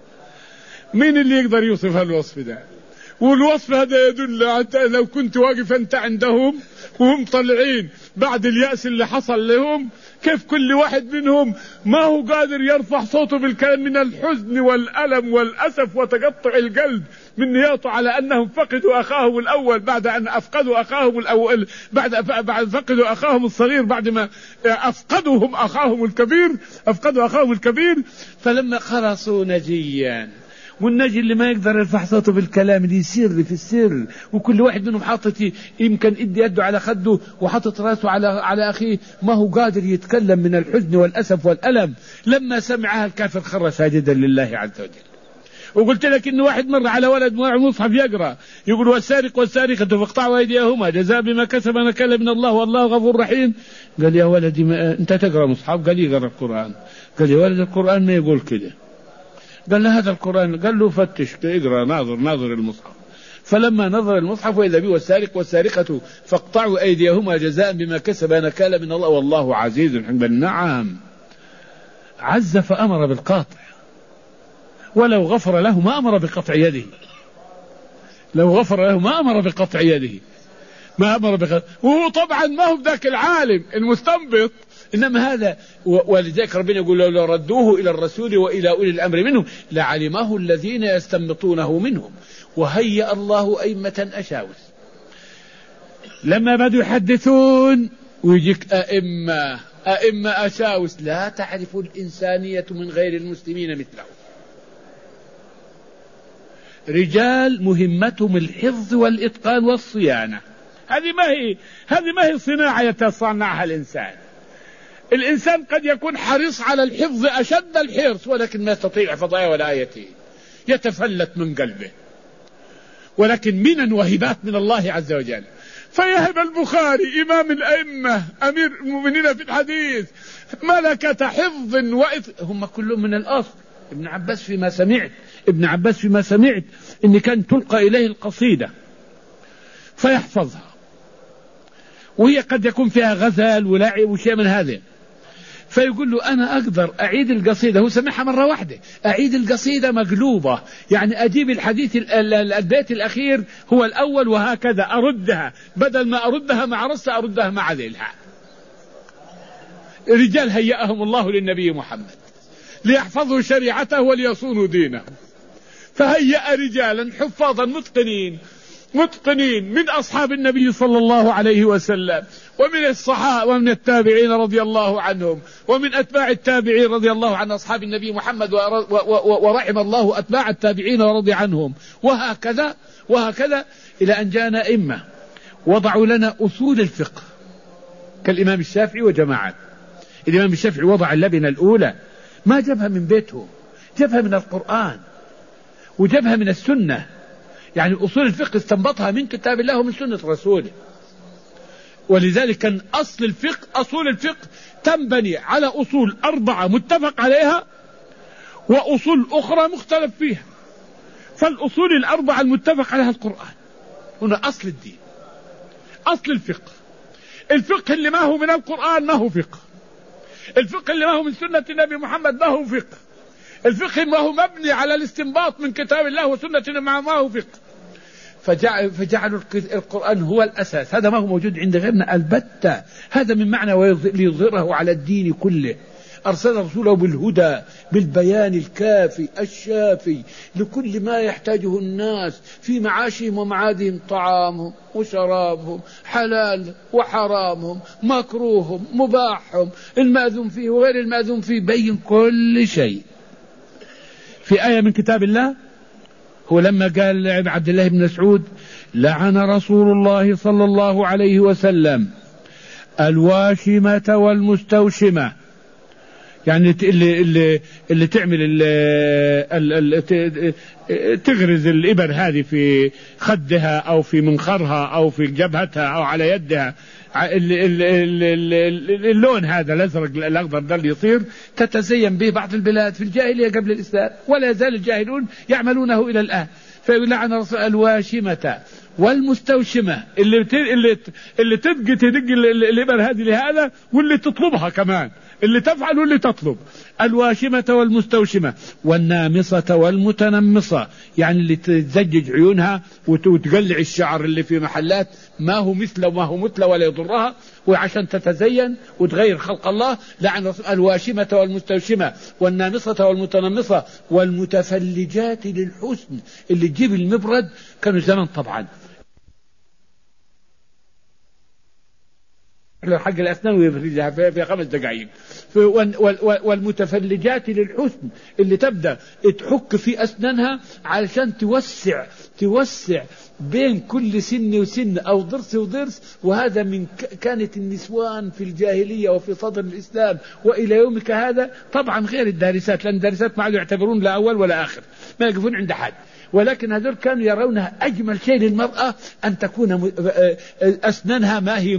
Speaker 2: مين اللي يقدر يوصف الوصف ده؟ والوصف هذا يدل لو كنت واقف أنت عندهم وهم طلعين بعد اليأس اللي حصل لهم، كيف كل واحد منهم ما هو قادر يرفع صوته بالكلام من الحزن والألم والأسف وتقطع القلب من نياطه على أنهم فقدوا أخاهم الأول بعد أن أفقدوا أخاهم الأول، بعد فقدوا أخاهم الصغير بعد ما أفقدوا أخاهم الكبير. فلما خلصوا نجيا، والنجي اللي ما يقدر يرفع صوته بالكلام اللي يسر في السر، وكل واحد منهم حاطط يمكن إدي يده على خده وحاطط راسه على أخيه، ما هو قادر يتكلم من الحزن والأسف والألم. لما سمعها الكافر خر ساجدا لله عز وجل. وقلت لك إن واحد مر على ولد معه مصحف يقرأ يقول والسارق والسارقة فاقطعوا أيديهما جزاء بما كسب نكالا من الله والله غفور رحيم. قال يا ولدي أنت تقرأ مصحف؟ قال يقرأ القرآن. قال يا ولد القرآن ما يقول كده. قال له هذا القرآن. قال له فتش اقرأ ناظر المصحف. فلما نظر المصحف وإذا به والسارق والسارقة فاقطعوا أيديهما جزاء بما كسب نكالا من الله والله عزيز حكيم. نعم، عز فأمر بالقاطع، ولو غفر له ما أمر بقطع يده، لو غفر له ما أمر بقطع يده، ما أمر بقطع. وهو طبعا ما هو ذاك العالم المستنبط، إنما هذا ولذلك ربنا يقول لو ردوه إلى الرسول وإلى أولي الأمر منهم لعلمه الذين يستنبطونه منهم وهيأ الله أئمة أشاوس. لما بدوا يحدثون ويجيك أئمة أشاوس لا تعرف الإنسانية من غير المسلمين مثله، رجال مهمتهم الحفظ والإتقان والصيانة. هذه ما هي صناعة يتصنعها الإنسان. الإنسان قد يكون حريص على الحفظ أشد الحرص ولكن ما يستطيع يحفظ آية ولا آيتين، يتفلت من قلبه، ولكن من وهبات من الله عز وجل. فيهب البخاري إمام الأئمة أمير المؤمنين في الحديث ملكة حفظ هم كلهم من الأصل. ابن عباس فيما سمعت إن كان تلقى إليه القصيدة فيحفظها، وهي قد يكون فيها غزل ولعب وشيء من هذا، فيقول له أنا أقدر أعيد القصيدة، هو سمعها مرة واحدة، أعيد القصيدة مقلوبة، يعني أجيب الحديث البيت الأخير هو الأول وهكذا أردها، بدل ما أردها مع رصة أردها مع ذيلها. رجال هيأهم الله للنبي محمد ليحفظوا شريعته وليصونوا دينه، فهيأ رجالا حفاظا متقنين من أصحاب النبي صلى الله عليه وسلم ومن الصحابة ومن التابعين رضي الله عنهم ومن أتباع التابعين رضي الله عن أصحاب النبي محمد ورحم الله أتباع التابعين ورضي عنهم، وهكذا إلى أن جاءنا أئمة وضعوا لنا أصول الفقه كالإمام الشافعي وجماعات. الإمام الشافعي وضع اللبنة الأولى، ما جابها من بيته، جابها من القرآن وجابها من السنة، يعني أصول الفقه استنبطها من كتاب الله ومن سنة رسوله. ولذلك كان أصول الفقه تنبني على أصول 4 متفق عليها وأصول أخرى مختلف فيها. فالأصول 4 المتفق عليها القرآن، هنا أصل الدين، أصل الفقه اللي ما هو من القرآن ما هو فقه، الفقه اللي ما هو من سنة النبي محمد ما هو فقه، الفقه ما هو مبني على الاستنباط من كتاب الله وسنة ما هو فقه. فجعلوا القرآن هو الأساس. هذا ما هو موجود عند غيرنا البتة. هذا من معنى ليظهره على الدين كله. أرسل رسوله بالهدى بالبيان الكافي الشافي لكل ما يحتاجه الناس في معاشهم ومعادهم، طعامهم وشرابهم، حلال وحرامهم، مكروههم مباحهم، المأذون فيه وغير المأذون فيه، بين كل شيء في آية من كتاب الله. هو لما قال لعبد الله بن مسعود: لعن رسول الله صلى الله عليه وسلم الواشمة والمستوشمة، يعني اللي تعمل تغرز الإبر هذه في خدها أو في منخرها أو في جبهتها أو على يدها، اللون هذا الأزرق الأخضر ده اللي يصير تتزين به بعض البلاد في الجاهلية قبل الإسلام، ولا يزال الجاهلون يعملونه إلى الآن. فلعن رسول الواشمة والمستوشمة، اللي تبقى تدق الإبر هذه لهذا، واللي تطلبها كمان، اللي تفعل واللي تطلب. الواشمة والمستوشمة والنامصة والمتنمصة، يعني اللي تزجج عيونها وتقلع الشعر اللي في محلات ما هو مثله وما هو مثله ولا يضرها، وعشان تتزين وتغير خلق الله. لعن الواشمة والمستوشمة والنامصة والمتنمصة والمتفلجات للحسن، اللي تجيب المبرد. كانوا زمان طبعا حق الأسنان ويفرجها في 5 دقائق. والمتفلجات للحسن، اللي تبدأ تحك في أسنانها علشان توسع بين كل سن وسن أو ضرس وضرس. وهذا من كانت النسوان في الجاهلية وفي صدر الإسلام وإلى يومك هذا، طبعا غير الدارسات، لأن الدارسات ما عادوا يعتبرون لا أول ولا آخر، ما يقفون عند حد. ولكن هذول كانوا يرونها أجمل شيء للمرأة أن تكون أسنانها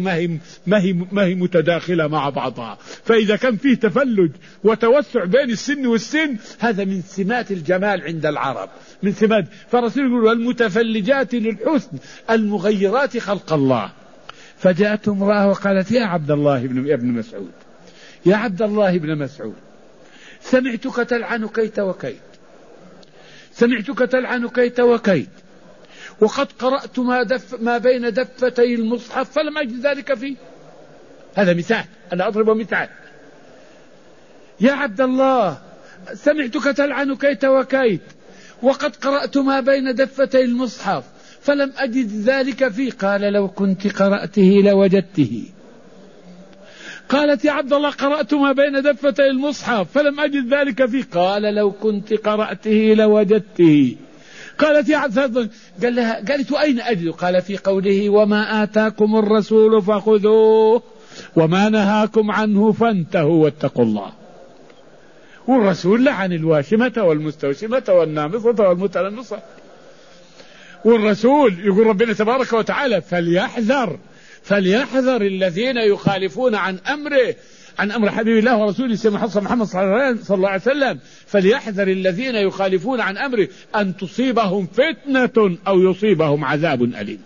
Speaker 2: ما هي متداخلة مع بعضها. فإذا كان فيه تفلج وتوسع بين السن والسن، هذا من سمات الجمال عند العرب، من سمات. فالرسول يقول: والمتفلجات للحسن المغيرات خلق الله. فجاءت امرأة وقالت: يا عبد الله ابن مسعود، يا عبد الله ابن مسعود، سمعتك تلعن كيت وكيت، سمعتك تلعن كيت وكيت، وقد قرأت ما بين دفتي المصحف فلم أجد ذلك فيه. هذا مثال، أنا أضرب مثال. يا عبد الله، سمعتك تلعن كيت وكيت، وقد قرأت ما بين دفتي المصحف فلم أجد ذلك فيه. قال: لو كنت قرأته لوجدته. قالت: يا عبد الله، قرأت ما بين دفتي المصحف فلم أجد ذلك فيه. قال: لو كنت قرأته لوجدته. قالت: يا عبد الله، قالت: وأين أجد؟ قال: في قوله: وما آتاكم الرسول فخذوه وما نهاكم عنه فانتهوا واتقوا الله. والرسول لعن الواشمة والمستوشمة والنامصة والمتنمصة. والرسول يقول ربنا تبارك وتعالى: فليحذر الذين يخالفون عن أمره، عن أمر حبيب الله ورسوله سيدنا محمد صلى الله عليه وسلم. فليحذر الذين يخالفون عن أمره أن تصيبهم فتنة أو يصيبهم عذاب أليم.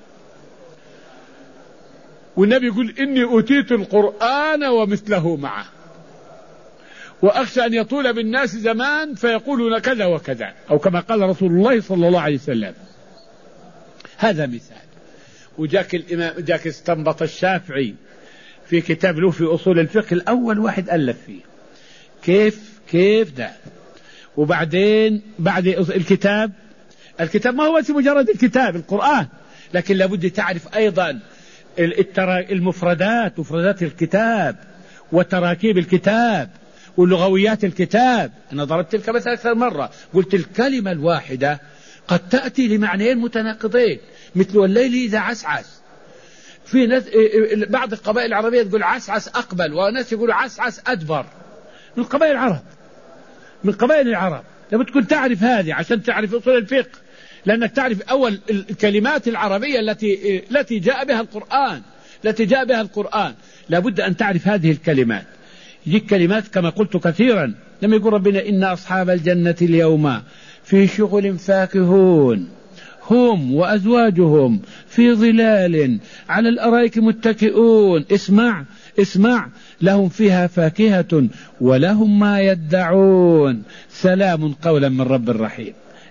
Speaker 2: والنبي يقول: إني أوتيت القرآن ومثله معه، وأخشى أن يطول بالناس زمان فيقولون كذا وكذا، أو كما قال رسول الله صلى الله عليه وسلم. هذا مثال. وجاك استنبط الشافعي في كتاب له في أصول الفقه، الأول واحد ألف فيه كيف ده. وبعدين بعد الكتاب ما هو بس مجرد الكتاب القرآن، لكن لابد تعرف أيضا المفردات، مفردات الكتاب وتراكيب الكتاب ولغويات الكتاب. أنا ضربت تلك مثلا أكثر مرة، قلت الكلمة الواحدة قد تأتي لمعنيين متناقضين، مثل والليل إذا عسعس. في ناس بعض القبائل العربية تقول عسعس أقبل، وناس يقولوا عسعس أدبر. من قبائل العرب لابد تكون تعرف هذه عشان تعرف أصول الفقه، لأنك تعرف أول الكلمات العربية التي جاء بها القرآن لابد أن تعرف هذه الكلمات. يجيك كلمات كما قلت كثيرا لما يقول ربنا: إن أصحاب الجنة اليوم في شغل فاكهون هم وأزواجهم في ظلال على الأرائك متكئون. اسمع لهم فيها فاكهة ولهم ما يدعون سلام قولا من رب رحيم.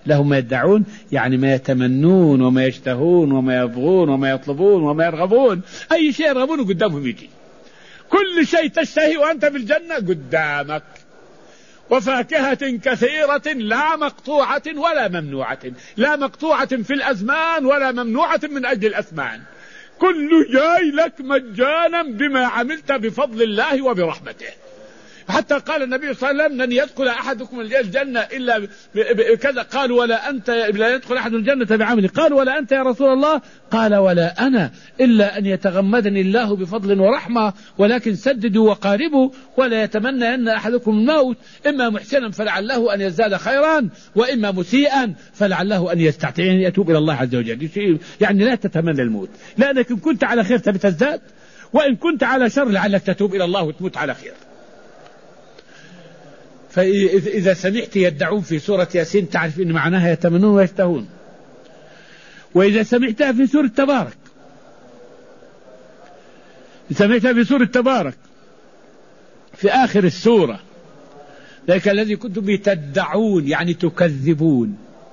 Speaker 2: لهم ما يدعون يعني ما يتمنون وما يشتهون وما يبغون وما يطلبون وما يرغبون. أي شيء يرغبونه قدامهم يجي، كل شيء تشتهي وأنت في الجنة قدامك، وفاكهة كثيرة لا مقطوعة ولا ممنوعة، لا مقطوعة في الأزمان ولا ممنوعة من أجل الأثمان، كل جاي لك مجانا بما عملت بفضل الله وبرحمته. حتى قال النبي صلى الله عليه وسلم: لن يدخل أحدكم الجنة إلا كذا. قال: ولا أنت لا يدخل أحد الجنة بعمل. قال: ولا أنت يا رسول الله؟ قال: ولا أنا، إلا أن يتغمدني الله بفضل ورحمة، ولكن سددوا وقاربوا، ولا يتمنى أن أحدكم الموت، إما محسنا فلعله أن يزداد خيرا، وإما مسيئا فلعله أن يستعتي، يعني يتوب إلى الله عز وجل. يعني لا تتمنى الموت، لأنك إن كنت على خير تزداد، وإن كنت على شر لعلك تتوب إلى الله وتموت على خير. فإذا سمعت يدعون في سورة ياسين تعرف إن معناها يتمنون ويشتهون. وإذا سمعتها في سورة تبارك، سمعتها في سورة تبارك في آخر السورة: ذلك الذي كنتم به تدعون، يعني تكذبون،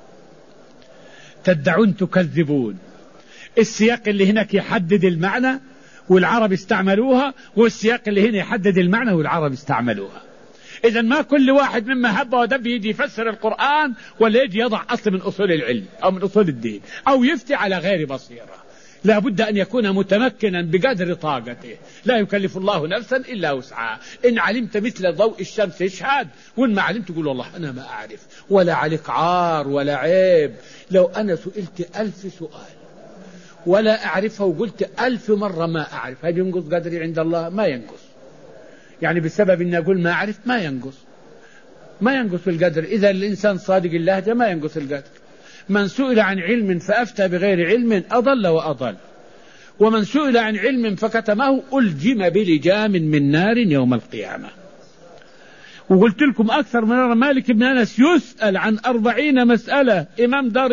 Speaker 2: تدعون تكذبون. السياق اللي هناك يحدد المعنى والعرب استعملوها، والسياق اللي هنا يحدد المعنى والعرب استعملوها. إذن ما كل واحد مما هب ودب يجي يفسر القرآن ولا يجي يضع أصل من أصول العلم أو من أصول الدين أو يفتي على غير بصيرة. لا بد أن يكون متمكنا بقدر طاقته، لا يكلف الله نفسا إلا وسعها. إن علمت مثل ضوء الشمس اشهد، وإن ما علمت تقول والله أنا ما أعرف، ولا عليك عار ولا عيب. لو أنا سئلت 1000 سؤال ولا أعرفها وقلت 1000 مرة ما أعرف، هل ينقص قدري عند الله؟ ما ينقص. يعني بسبب أن أقول ما أعرف ما ينقص القدر. إذا الإنسان صادق اللهجة ما ينقص القدر. من سئل عن علم فأفتى بغير علم أضل وأضل، ومن سئل عن علم فكتمه ألجم بلجام من نار يوم القيامة. وقلت لكم أكثر من مرة مالك بن أنس يسأل عن 40 مسألة، إمام دار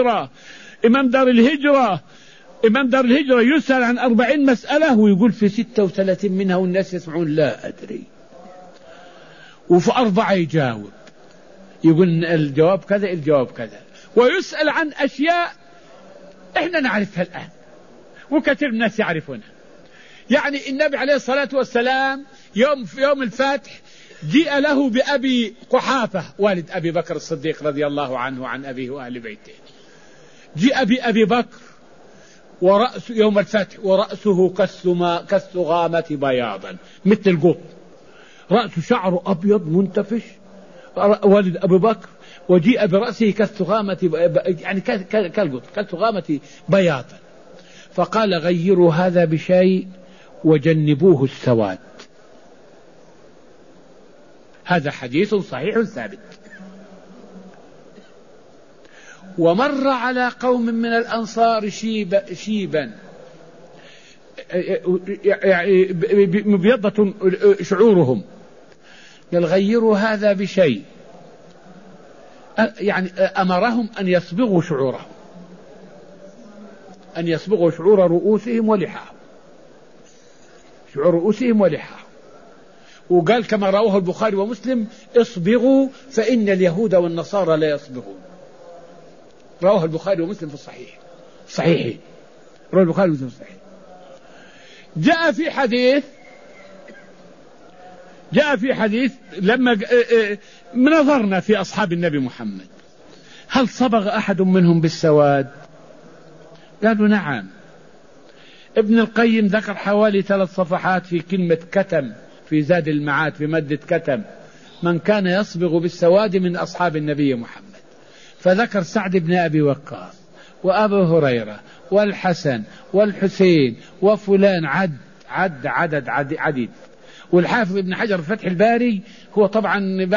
Speaker 2: الهجرة يسأل عن 40 مسألة ويقول في 36 منها والناس يسمعون لا أدري، وفي 4 يجاوب يقول الجواب كذا، ويسأل عن أشياء إحنا نعرفها الآن وكثير من الناس يعرفونها. يعني النبي عليه الصلاة والسلام في يوم الفتح جاء له بأبي قحافة والد أبي بكر الصديق رضي الله عنه وعن أبيه وأهل بيته. جاء بأبي بكر ورأس يوم الفتح ورأسه كالثغامة بياضا مثل القط، رأسه شعره أبيض منتفش والد أبي بكر، وجيء برأسه كالثغامة يعني كالقط كالثغامة بياضا. فقال: غيروا هذا بشيء وجنبوه السواد. هذا حديث صحيح ثابت. ومر على قوم من الأنصار شيبا يعني مبيضة شعورهم، قال: غيروا هذا بشيء، يعني أمرهم أن يصبغوا شعورهم، أن يصبغوا شعور رؤوسهم ولحاهم، شعور رؤوسهم ولحاهم. وقال كما رواه البخاري ومسلم: اصبغوا فإن اليهود والنصارى لا يصبغون. رواه البخاري ومسلم في الصحيح رواه البخاري ومسلم في الصحيح. جاء في حديث لما نظرنا في أصحاب النبي محمد هل صبغ أحد منهم بالسواد؟ قالوا نعم. ابن القيم ذكر حوالي 3 صفحات في كلمة كتم في زاد المعاد في مادة كتم، من كان يصبغ بالسواد من أصحاب النبي محمد، فذكر سعد بن أبي وقاص وأبو هريرة والحسن والحسين وفلان، عدد عديد. والحافظ ابن حجر في فتح الباري هو طبعا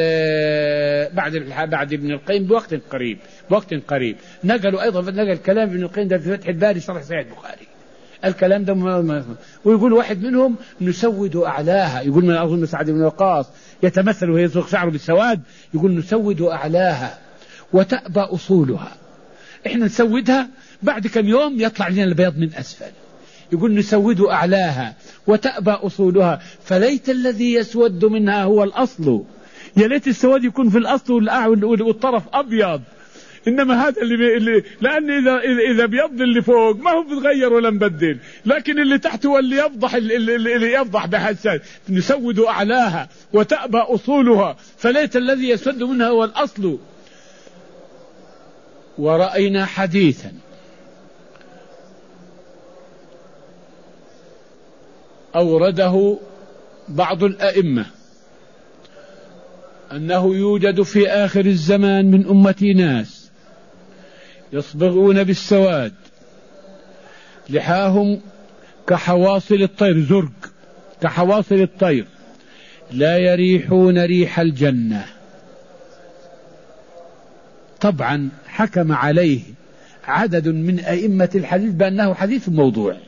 Speaker 2: بعد ابن القيم بوقت قريب نقلوا أيضا نقل كلام ابن القيم ده في فتح الباري شرح صحيح البخاري. الكلام ده ويقول واحد منهم: نسود أعلاها. يقول من أظن سعد بن وقاص يتمثل وهي يصبغ شعره بالسواد، يقول: نسود أعلاها وتأبى أصولها. إحنا نسودها بعد كم يوم يطلع لنا البيض من أسفل. يقول: نسود أعلاها وتأبى أصولها، فليت الذي يسود منها هو الأصل. يا ليت السواد يكون في الأصل والطرف أبيض، إنما هذا اللي لأن إذا بيض اللي فوق ما هو بتغير ولا مبدل، لكن اللي تحت هو اللي يفضح، اللي يفضح بحسن. نسود أعلاها وتأبى أصولها، فليت الذي يسد منها هو الأصل. ورأينا حديثا أورده بعض الأئمة أنه يوجد في آخر الزمان من أمتي ناس يصبغون بالسواد، لحاهم كحواصل الطير، زرق كحواصل الطير، لا يريحون ريح الجنة. طبعا حكم عليه عدد من أئمة الحديث بأنه حديث موضوع،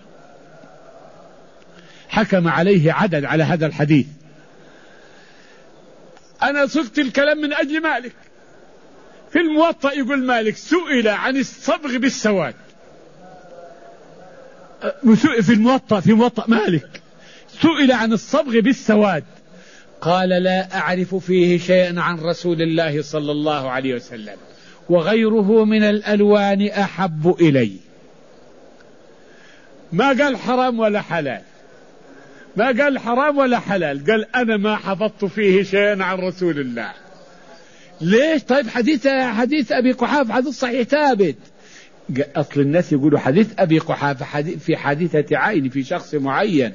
Speaker 2: حكم عليه عدد على هذا الحديث. أنا صغت الكلام من أجل مالك. في الموطأ يقول مالك سئل عن الصبغ بالسواد، في الموطأ، في موطأ مالك سئل عن الصبغ بالسواد، قال لا أعرف فيه شيئا عن رسول الله صلى الله عليه وسلم، وغيره من الألوان أحب إلي. ما قال حرام ولا حلال، ما قال حرام ولا حلال، قال أنا ما حفظت فيه شيئا عن رسول الله. ليش؟ طيب حديث أبي قحافة حديث صحيح ثابت. أصل الناس يقولوا حديث أبي قحافة في حادثة عين في شخص معين،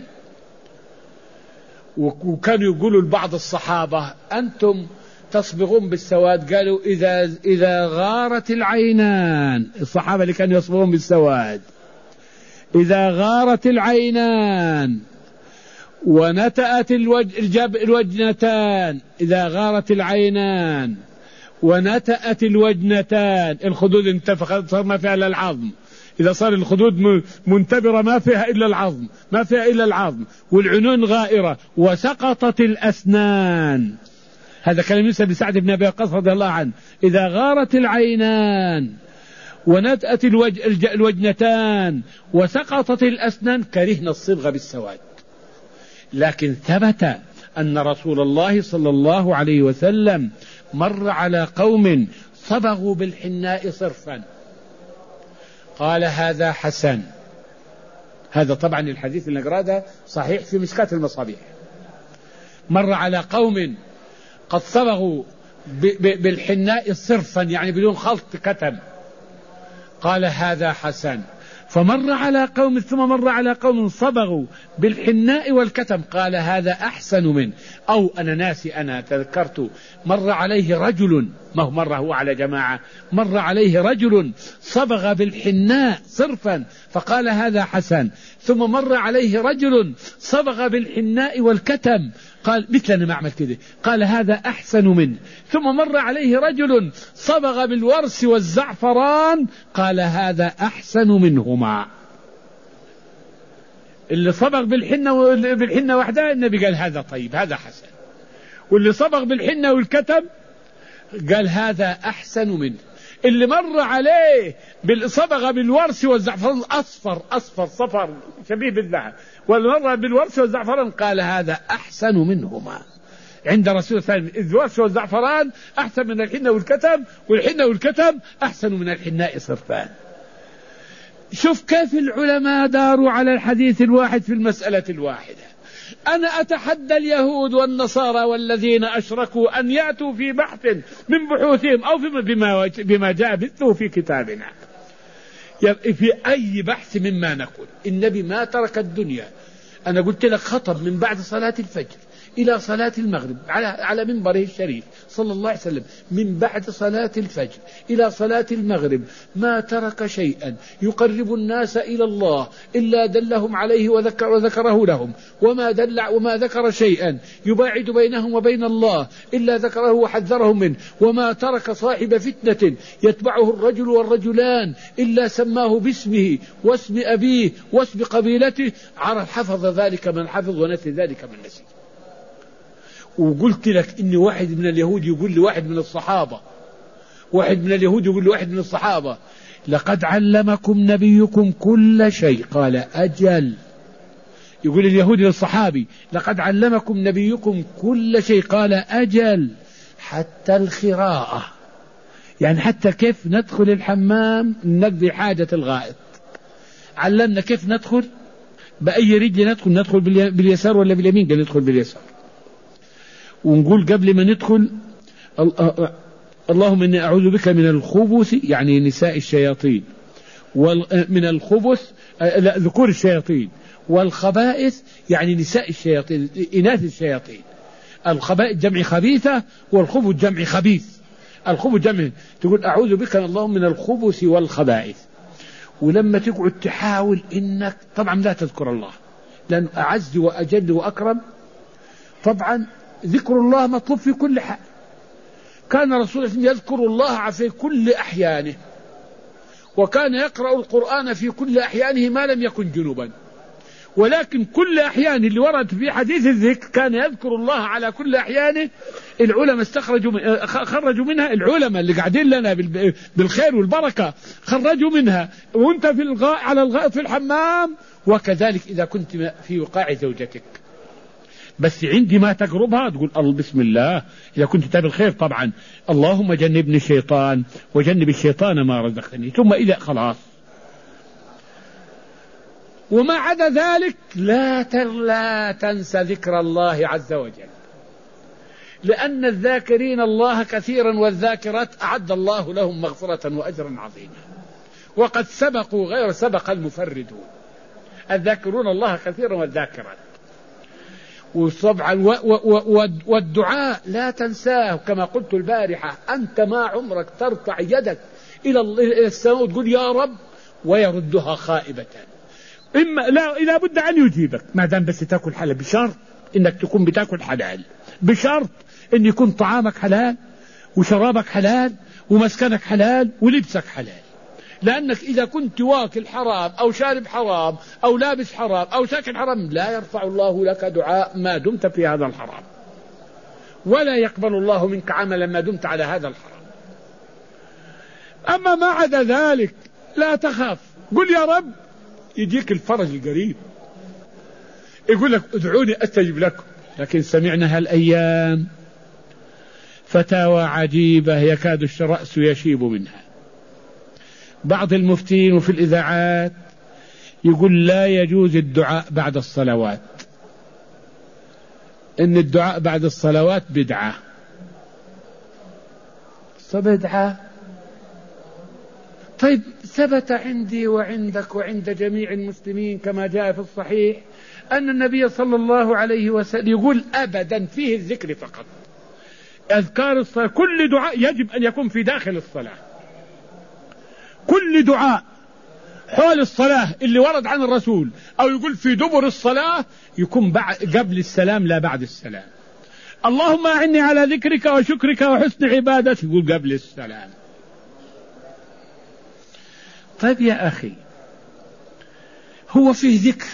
Speaker 2: وكانوا يقولوا لبعض الصحابة أنتم تصبغون بالسواد، قالوا إذا غارت العينان، الصحابة اللي كانوا يصبغون بالسواد، إذا غارت العينان ونتأت الوجنتان، إذا غارت العينان ونتأت الوجنتان، الخدود انتفخت صار ما فيها إلا العظم، إذا صار الخدود منتبرة ما فيها إلا العظم، ما فيها إلا العظم، والعينون غائرة، وسقطت الأسنان. هذا كلام يوسف بن سعد بن أبي وقاص رضي الله عنه. إذا غارت العينان ونتأت الوجنتان وسقطت الأسنان كرهنا الصبغة بالسواد. لكن ثبت أن رسول الله صلى الله عليه وسلم مر على قوم صبغوا بالحناء صرفا، قال هذا حسن. هذا طبعا الحديث اللي نقرأه صحيح في مشكاة المصابيح. مر على قوم قد صبغوا بالحناء صرفا، يعني بدون خلط كتم، قال هذا حسن. فمر على قوم، ثم مر على قوم صبغوا بالحناء والكتم، قال هذا أحسن منه. أو أنا ناسي، أنا تذكرت مر عليه رجل، ما هو مرة هو على جماعة، مر عليه رجل صبغ بالحناء صرفا فقال هذا حسن. ثم مر عليه رجل صبغ بالحناء والكتم، قال مثلنا ما عمل كده، قال هذا أحسن منه. ثم مر عليه رجل صبغ بالورس والزعفران، قال هذا أحسن منهما. اللي صبغ بالحنة وحدها النبي قال هذا طيب، هذا حسن، واللي صبغ بالحنة والكتم قال هذا أحسن منه. اللي مر عليه صبغ بالورس والزعفران أصفر صفر شبيه بالذهب، واللي مر بالورس والزعفران قال هذا أحسن منهما عند رسول الله صلى الله عليه وسلم. الورس والزعفران أحسن من الحنة والكتم، والحنة والكتم أحسن من الحناء صرفان. شوف كيف العلماء داروا على الحديث الواحد في المسألة الواحدة. أنا أتحدى اليهود والنصارى والذين أشركوا أن يأتوا في بحث من بحوثهم أو بما جاء مثله في كتابنا، في أي بحث مما نقول. النبي ما ترك الدنيا. أنا قلت لك خطب من بعد صلاة الفجر إلى صلاة المغرب على منبره الشريف صلى الله عليه وسلم، من بعد صلاة الفجر إلى صلاة المغرب ما ترك شيئا يقرب الناس إلى الله إلا دلهم عليه وذكره لهم، وما ذكر شيئا يباعد بينهم وبين الله إلا ذكره وحذرهم منه، وما ترك صاحب فتنة يتبعه الرجل والرجلان إلا سماه باسمه واسم أبيه واسم قبيلته، حفظ ذلك من حفظ ونسي ذلك من نسي. وقلت لك إن واحد من اليهود يقول لواحد من الصحابة، لقد علمكم نبيكم كل شيء، قال أجل. يقول اليهود للصحابي لقد علمكم نبيكم كل شيء، قال أجل، حتى الخراءة. يعني حتى كيف ندخل الحمام نقضي حاجة الغائط، علمنا كيف ندخل بأي رجل ندخل باليسار ولا باليمين، قال ندخل باليسار. ونقول قبل ما ندخل اللهم إني أعوذ بك من الخبث، يعني نساء الشياطين، من الخبث لا ذكور الشياطين، والخبائث يعني نساء الشياطين إناث الشياطين. الخبائث جمع خبيثة والخبث جمع خبيث. الخبث جمع، تقول أعوذ بك اللهم من الخبث والخبائث. ولما تقعد تحاول إنك طبعا لا تذكر الله، لأن أعز وأجل وأكرم. طبعا ذكر الله مطلوب في كل حال. كان رسول الله يذكر الله في كل أحيانه، وكان يقرأ القرآن في كل أحيانه ما لم يكن جنوبا. ولكن كل أحيان اللي ورد في حديث الذكر كان يذكر الله على كل أحيانه. العلماء خرجوا منها، العلماء اللي قاعدين لنا بالخير والبركة خرجوا منها. وانت على الغائط في الحمام، وكذلك إذا كنت في وقاع زوجتك، بس عندي ما تقربها تقول الله بسم الله. إذا كنت تابع الخير طبعا اللهم جنبني الشيطان وجنب الشيطان ما رزقني، ثم إذا خلاص. وما عدا ذلك لا تنسى ذكر الله عز وجل، لأن الذاكرين الله كثيرا والذاكرات أعد الله لهم مغفرة وأجرا عظيما، وقد سبقوا غير سبق المفردون. الذاكرون الله كثيرا والذاكرات. وطبعا والدعاء لا تنساه، كما قلت البارحة أنت ما عمرك ترفع يدك إلى السماء وتقول يا رب ويردها خائبة. إما لا بد أن يجيبك ما دام بس تأكل حلال، بشرط إنك تكون بتأكل حلال، بشرط إن يكون طعامك حلال وشرابك حلال ومسكنك حلال ولبسك حلال. لأنك إذا كنت واكل حرام أو شارب حرام أو لابس حرام أو ساكن حرام لا يرفع الله لك دعاء ما دمت في هذا الحرام، ولا يقبل الله منك عملا ما دمت على هذا الحرام. أما ما عدا ذلك لا تخاف، قل يا رب يجيك الفرج القريب. يقول لك ادعوني أستجب لكم. لكن سمعنا هالأيام فتاوى عجيبة يكاد الرأس يشيب منها. بعض المفتين وفي الإذاعات يقول لا يجوز الدعاء بعد الصلوات، إن الدعاء بعد الصلوات بدعة. بدعة. طيب ثبت عندي وعندك وعند جميع المسلمين كما جاء في الصحيح أن النبي صلى الله عليه وسلم يقول أبدا فيه الذكر فقط. أذكار الصلاة كل دعاء يجب أن يكون في داخل الصلاة. كل دعاء حول الصلاة اللي ورد عن الرسول أو يقول في دبر الصلاة يكون قبل السلام لا بعد السلام. اللهم أعني على ذكرك وشكرك وحسن عبادتك يقول قبل السلام. طيب يا أخي هو فيه ذكر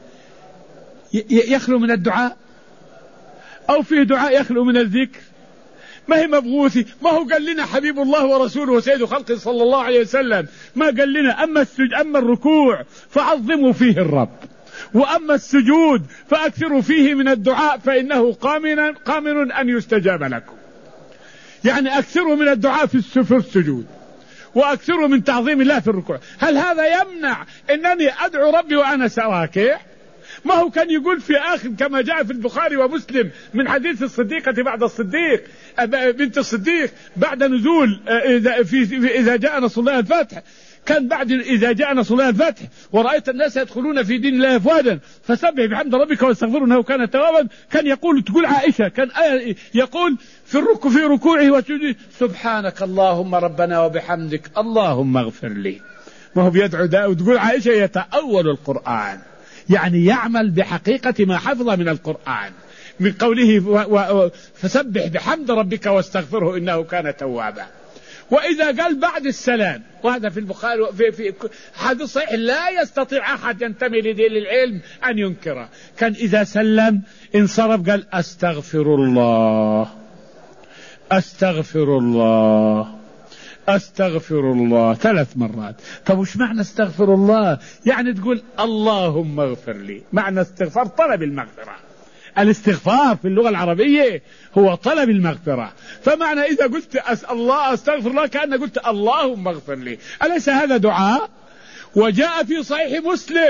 Speaker 2: يخلو من الدعاء أو فيه دعاء يخلو من الذكر؟ ما هي مبغوثي؟ ما هو قال لنا حبيب الله ورسوله وسيد خلقه صلى الله عليه وسلم ما قال لنا أما الركوع فعظموا فيه الرب، وأما السجود فأكثروا فيه من الدعاء فإنه قامن أن يستجاب لكم. يعني أكثروا من الدعاء في السجود وأكثروا من تعظيم الله في الركوع. هل هذا يمنع أنني أدعو ربي وأنا سواكح؟ ما هو كان يقول في آخر كما جاء في البخاري ومسلم من حديث الصديقة بعد الصديق بنت الصديق بعد نزول إذا جاء نصر الله الفتح، كان بعد إذا جاء نصر الله الفتح ورأيت الناس يدخلون في دين الله أفواجا فسبح بحمد ربك واستغفره إنه كان توابا. كان يقول تقول عائشة كان يقول في ركوعه وسجوده سبحانك اللهم ربنا وبحمدك اللهم اغفر لي. ما هو بيدعو ده وتقول عائشة يتأول القرآن، يعني يعمل بحقيقة ما حفظ من القرآن من قوله فسبح بحمد ربك واستغفره إنه كان توابا. وإذا قال بعد السلام، وهذا في البخاري في حديث صحيح لا يستطيع أحد ينتمي لدين العلم أن ينكره، كان إذا سلم انصرف قال أستغفر الله أستغفر الله أستغفر الله 3 مرات. طب وش معنى استغفر الله؟ يعني تقول اللهم اغفر لي، معنى استغفار طلب المغفرة. الاستغفار في اللغة العربية هو طلب المغفرة. فمعنى إذا قلت أسأل الله أستغفر الله كأن قلت اللهم اغفر لي، أليس هذا دعاء؟ وجاء في صحيح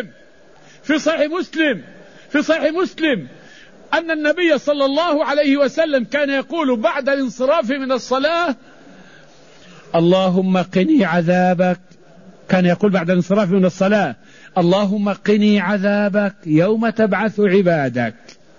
Speaker 2: مسلم أن النبي صلى الله عليه وسلم كان يقول بعد الانصراف من الصلاة اللهم قني عذابك. كان يقول بعد الانصراف من الصلاة اللهم قني عذابك يوم تبعث عبادك.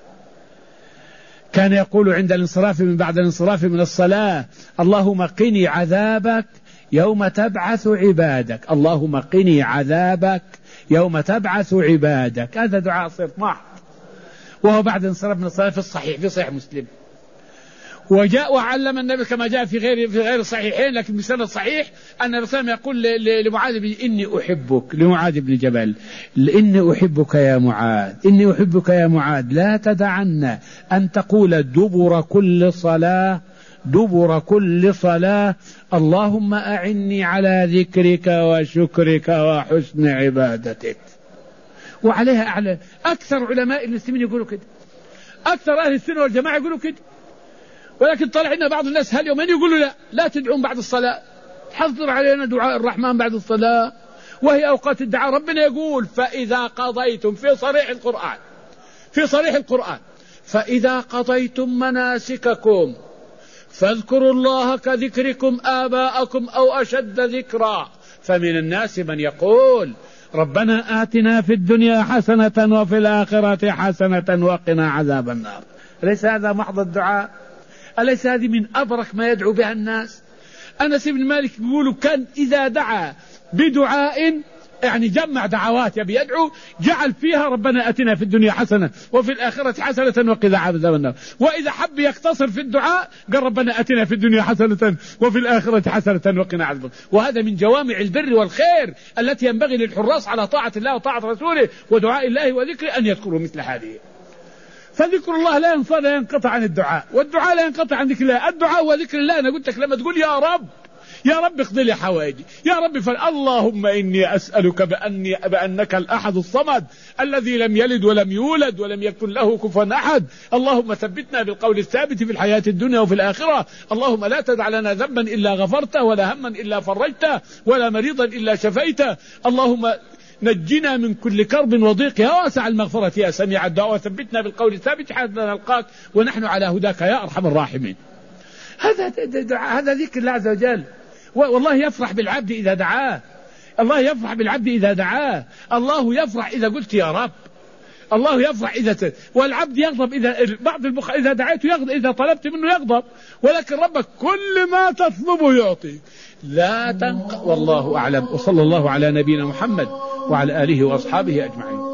Speaker 2: كان يقول عند بعد الانصراف من الصلاة اللهم قني عذابك يوم تبعث عبادك. اللهم قني عذابك يوم تبعث عبادك. هذا دعاء صرت محض، وهو بعد انصراف من الصلاة في صحيح مسلم. وجاء وعلم النبي كما جاء في غير الصحيحين لكن بسند صحيح أن الرسول صلى الله عليه وسلم يقول لمعاذ إني أحبك، لمعاذ بن جبل إني أحبك يا معاذ، إني أحبك يا معاذ، لا تدعن أن تقول دبر كل صلاة اللهم أعني على ذكرك وشكرك وحسن عبادتك. وعليها أعلى أكثر علماء المسلمين يقولوا كده، أكثر أهل السنة والجماعة يقولوا كده. ولكن طلع لنا بعض الناس هاليومين يقولوا لا تدعون بعد الصلاة، تحضر علينا دعاء الرحمن بعد الصلاة وهي أوقات الدعاء. ربنا يقول فإذا قضيتم في صريح القرآن فإذا قضيتم مناسككم فاذكروا الله كذكركم آباءكم أو أشد ذكرا. فمن الناس من يقول ربنا آتنا في الدنيا حسنة وفي الآخرة حسنة وقنا عذاب النار. أليس هذا محض الدعاء؟ أليس هذه من أبرك ما يدعو بها الناس؟ أنس بن مالك يقول كان إذا دعا بدعاء يعني جمع دعوات يبي يدعو جعل فيها ربنا أتنا في الدنيا حسنة وفي الآخرة حسنة وقنا عذاب النار. وإذا حب يقتصر في الدعاء قال ربنا أتنا في الدنيا حسنة وفي الآخرة حسنة وقنا عذاب النار. وهذا من جوامع البر والخير التي ينبغي للحراس على طاعة الله وطاعة رسوله ودعاء الله وذكره أن يذكروا مثل هذه. فذكر الله لا ينقطع عن الدعاء، والدعاء لا ينقطع عن ذكر الله. الدعاء وذكر الله أنا قلت لك لما تقول يا رب اقضي لي حوائجي، يا رب اللهم إني أسألك بأنك الأحد الصمد الذي لم يلد ولم يولد ولم يكن له كفوا أحد. اللهم ثبتنا بالقول الثابت في الحياة الدنيا وفي الآخرة. اللهم لا تدع لنا ذنبا إلا غفرته ولا هما إلا فرجته ولا مريضا إلا شفيته. اللهم نجنا من كل كرب وضيق يا واسع المغفرة يا سميع الدعاء، وثبتنا بالقول الثابت حتى نلقاك ونحن على هداك يا أرحم الراحمين. هذا ذكر الله عز وجل. والله يفرح بالعبد إذا دعاه، الله يفرح بالعبد إذا دعاه، الله يفرح إذا قلت يا رب، الله يفرح إذا والعبد يغضب إذا إذا دعيته يغضب، إذا طلبت منه يغضب، ولكن ربك كل ما تطلبه يعطيك لا تنقص. والله أعلم، وصلى الله على نبينا محمد وعلى آله وأصحابه أجمعين.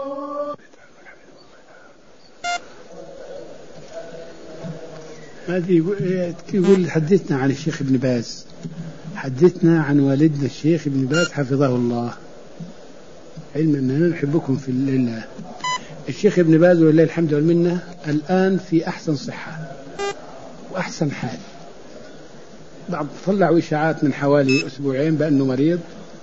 Speaker 1: هذه يقول حدثنا عن الشيخ ابن باز، حدثنا عن والدنا الشيخ ابن باز حفظه الله، علما أننا نحبكم في الله. الشيخ ابن باز ولله الحمد والمنة الآن في أحسن صحة وأحسن حال. بعض طلعوا إشاعات من حوالي أسبوعين بأنه مريض،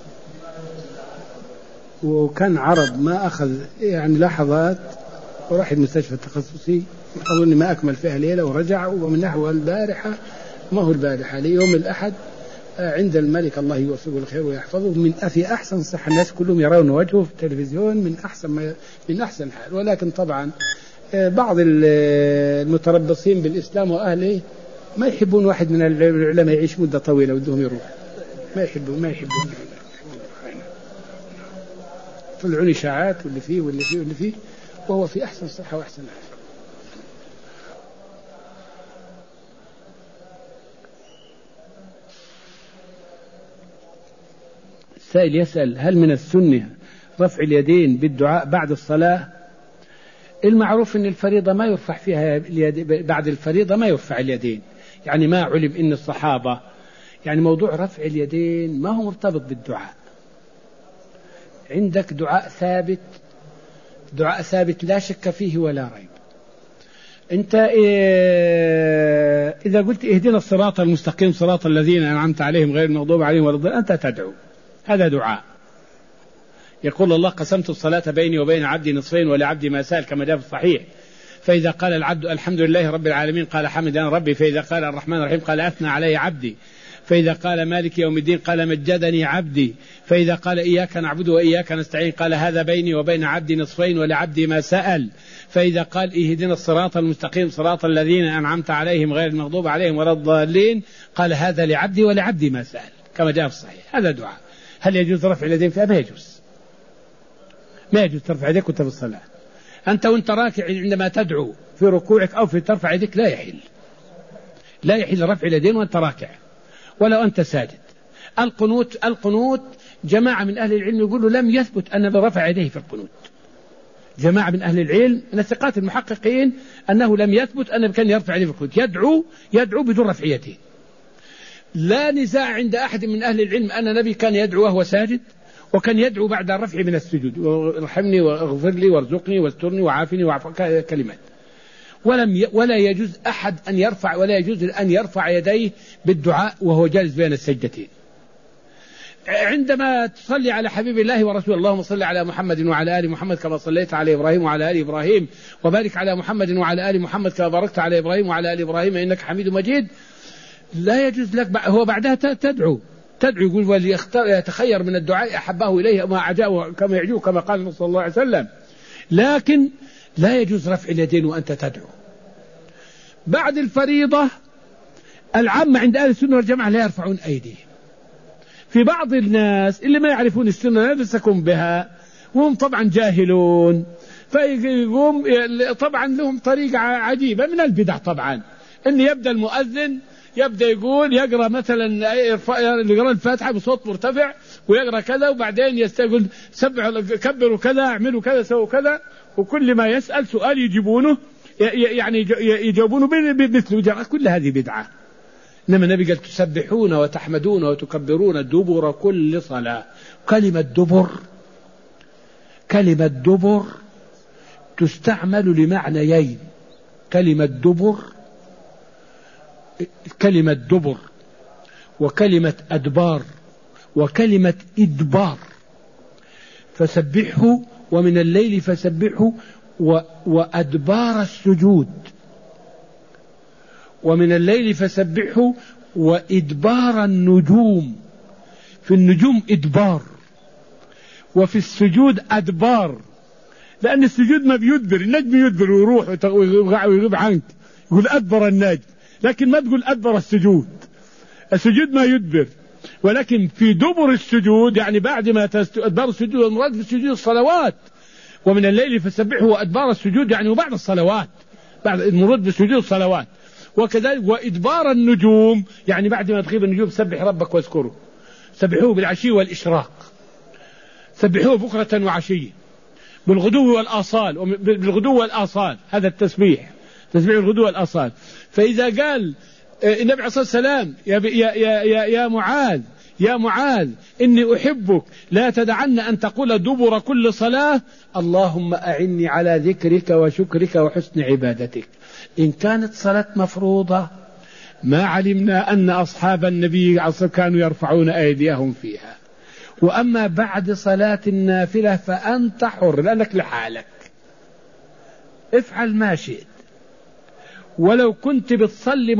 Speaker 1: وكان عرض ما أخذ يعني لحظات وراح المستشفى التخصصي، أظن ما أكمل فيها ليلة ورجع. ومن نحو البارحة، ما هو البارحة ليوم الأحد عند الملك الله يوفقه الخير ويحفظه من في أحسن صحة. الناس كلهم يرون وجهه في التلفزيون من أحسن حال. ولكن طبعا بعض المتربصين بالإسلام وأهله ما يحبون واحد من العلماء يعيش مدة طويلة ودهم يروح، ما يحبون طلعون إشاعات واللي فيه وهو في أحسن صحة وأحسن حال. السائل يسأل هل من السنة رفع اليدين بالدعاء بعد الصلاة؟ المعروف أن الفريضة ما يرفع فيها بعد الفريضة ما يرفع اليدين، يعني ما علم أن الصحابة يعني موضوع رفع اليدين ما هو مرتبط بالدعاء. عندك دعاء ثابت لا شك فيه ولا ريب. أنت إذا قلت اهدنا الصراط المستقيم صراط الذين أنعمت عليهم غير المغضوب عليهم ولا الضالين أنت تدعو، هذا دعاء. يقول الله قسمت الصلاة بيني وبين عبدي نصفين ولعبدي ما سأل كما جاء في الصحيح.
Speaker 2: فإذا قال العبد الحمد لله رب العالمين قال حمدنا ربي، فإذا قال الرحمن الرحيم قال أثنى علي عبدي، فإذا قال مالك يوم الدين قال مجدني عبدي، فإذا قال إياك نعبد وإياك نستعين قال هذا بيني وبين عبدي نصفين ولعبدي ما سأل، فإذا قال اهدنا الصراط المستقيم صراط الذين أنعمت عليهم غير المغضوب عليهم ولا الضالين قال هذا لعبدي ولعبدي ما سأل، كما جاء في الصحيح. هذا دعاء. هل يجوز رفع اليدين فيها؟ ما يجوز، ما يجوز ترفع يديك وانت في الصلاة. أنت وانت راكع عندما تدعو في ركوعك أو في ترفع يديك لا يحل رفع اليدين وانت راكع ولو أنت ساجد. القنوت جماعة من أهل العلم يقولوا لم يثبت أن رفع يديه في القنوت. جماعة من أهل العلم من ثقات المحققين أنه لم يثبت أنه كان يرفع يديه في القنوت، يدعو بدون رفع يديه. لا نزاع عند أحد من أهل العلم أن النبي كان يدعو وهو ساجد، وكان يدعو بعد الرفع من السجود ارحمني واغفر لي وارزقني واسترني وعافني كلمات. ولا يجوز أحد أن يرفع، ولا يجوز أن يرفع يديه بالدعاء وهو جالس بين السجدتين. عندما تصلي على حبيب الله ورسول اللهم صل على محمد وعلى آل محمد كما صليت على إبراهيم وعلى آل إبراهيم وبارك على محمد وعلى آل محمد كما باركت على إبراهيم وعلى آل إبراهيم إنك حميد مجيد، لا يجوز لك هو بعدها تدعو يقول وليتخير من الدعاء أحبه إليه ما أعجبه كما يعجبه كما قال صلى الله عليه وسلم، لكن لا يجوز رفع اليدين وأنت تدعو. بعد الفريضة العامة عند أهل السنة والجماعة لا يرفعون أيديهم. في بعض الناس اللي ما يعرفون السنة لا يتمسكون بها وهم طبعا جاهلون، فيقوم طبعا لهم طريقة عجيبة من البدع طبعا، أن يبدأ المؤذن يقرأ مثلا يقرأ الفاتحة بصوت مرتفع ويقرأ كذا، وبعدين يستقول سبحوا كبروا كذا اعملوا كذا سووا كذا، وكل ما يسأل سؤال يجاوبونه بمثله. كل هذه بدعة. إنما النبي قال تسبحون وتحمدون وتكبرون دبر كل صلاة. كلمة دبر تستعمل لمعنيين. كلمة دبر وكلمة أدبار وكلمة إدبار. فسبحه ومن الليل فسبحه وأدبار السجود، ومن الليل فسبحه وإدبار النجوم. في النجوم إدبار وفي السجود أدبار، لأن السجود ما بيدبر، النجم يدبر ويروح ويغيب عنك، يقول أدبر النجم، لكن ما تقول أدبر السجود ما يدبر. ولكن في دبر السجود يعني بعد ما أدبار السجود، والمراد في السجود الصلوات. ومن الليل فسبحه وأدبار السجود يعني وبعد الصلوات، بعد المراد بالسجود الصلوات. وكذلك وإدبار النجوم يعني بعد ما تغيب النجوم سبح ربك واذكره، سبحوه بالعشي والإشراق، سبحوه بكرة وعشية بالغدو والآصال. هذا التسبيح، تسبيح الغدو والآصال. فإذا قال النبي عليه الصلاة والسلام يا معاذ إني أحبك لا تدعن أن تقول دبر كل صلاة اللهم أعني على ذكرك وشكرك وحسن عبادتك. إن كانت صلاة مفروضة ما علمنا أن أصحاب النبي كانوا يرفعون أيديهم فيها، وأما بعد صلاة النافلة فأنت حر لأنك لحالك، افعل ما شئت. ولو كنت بتصلي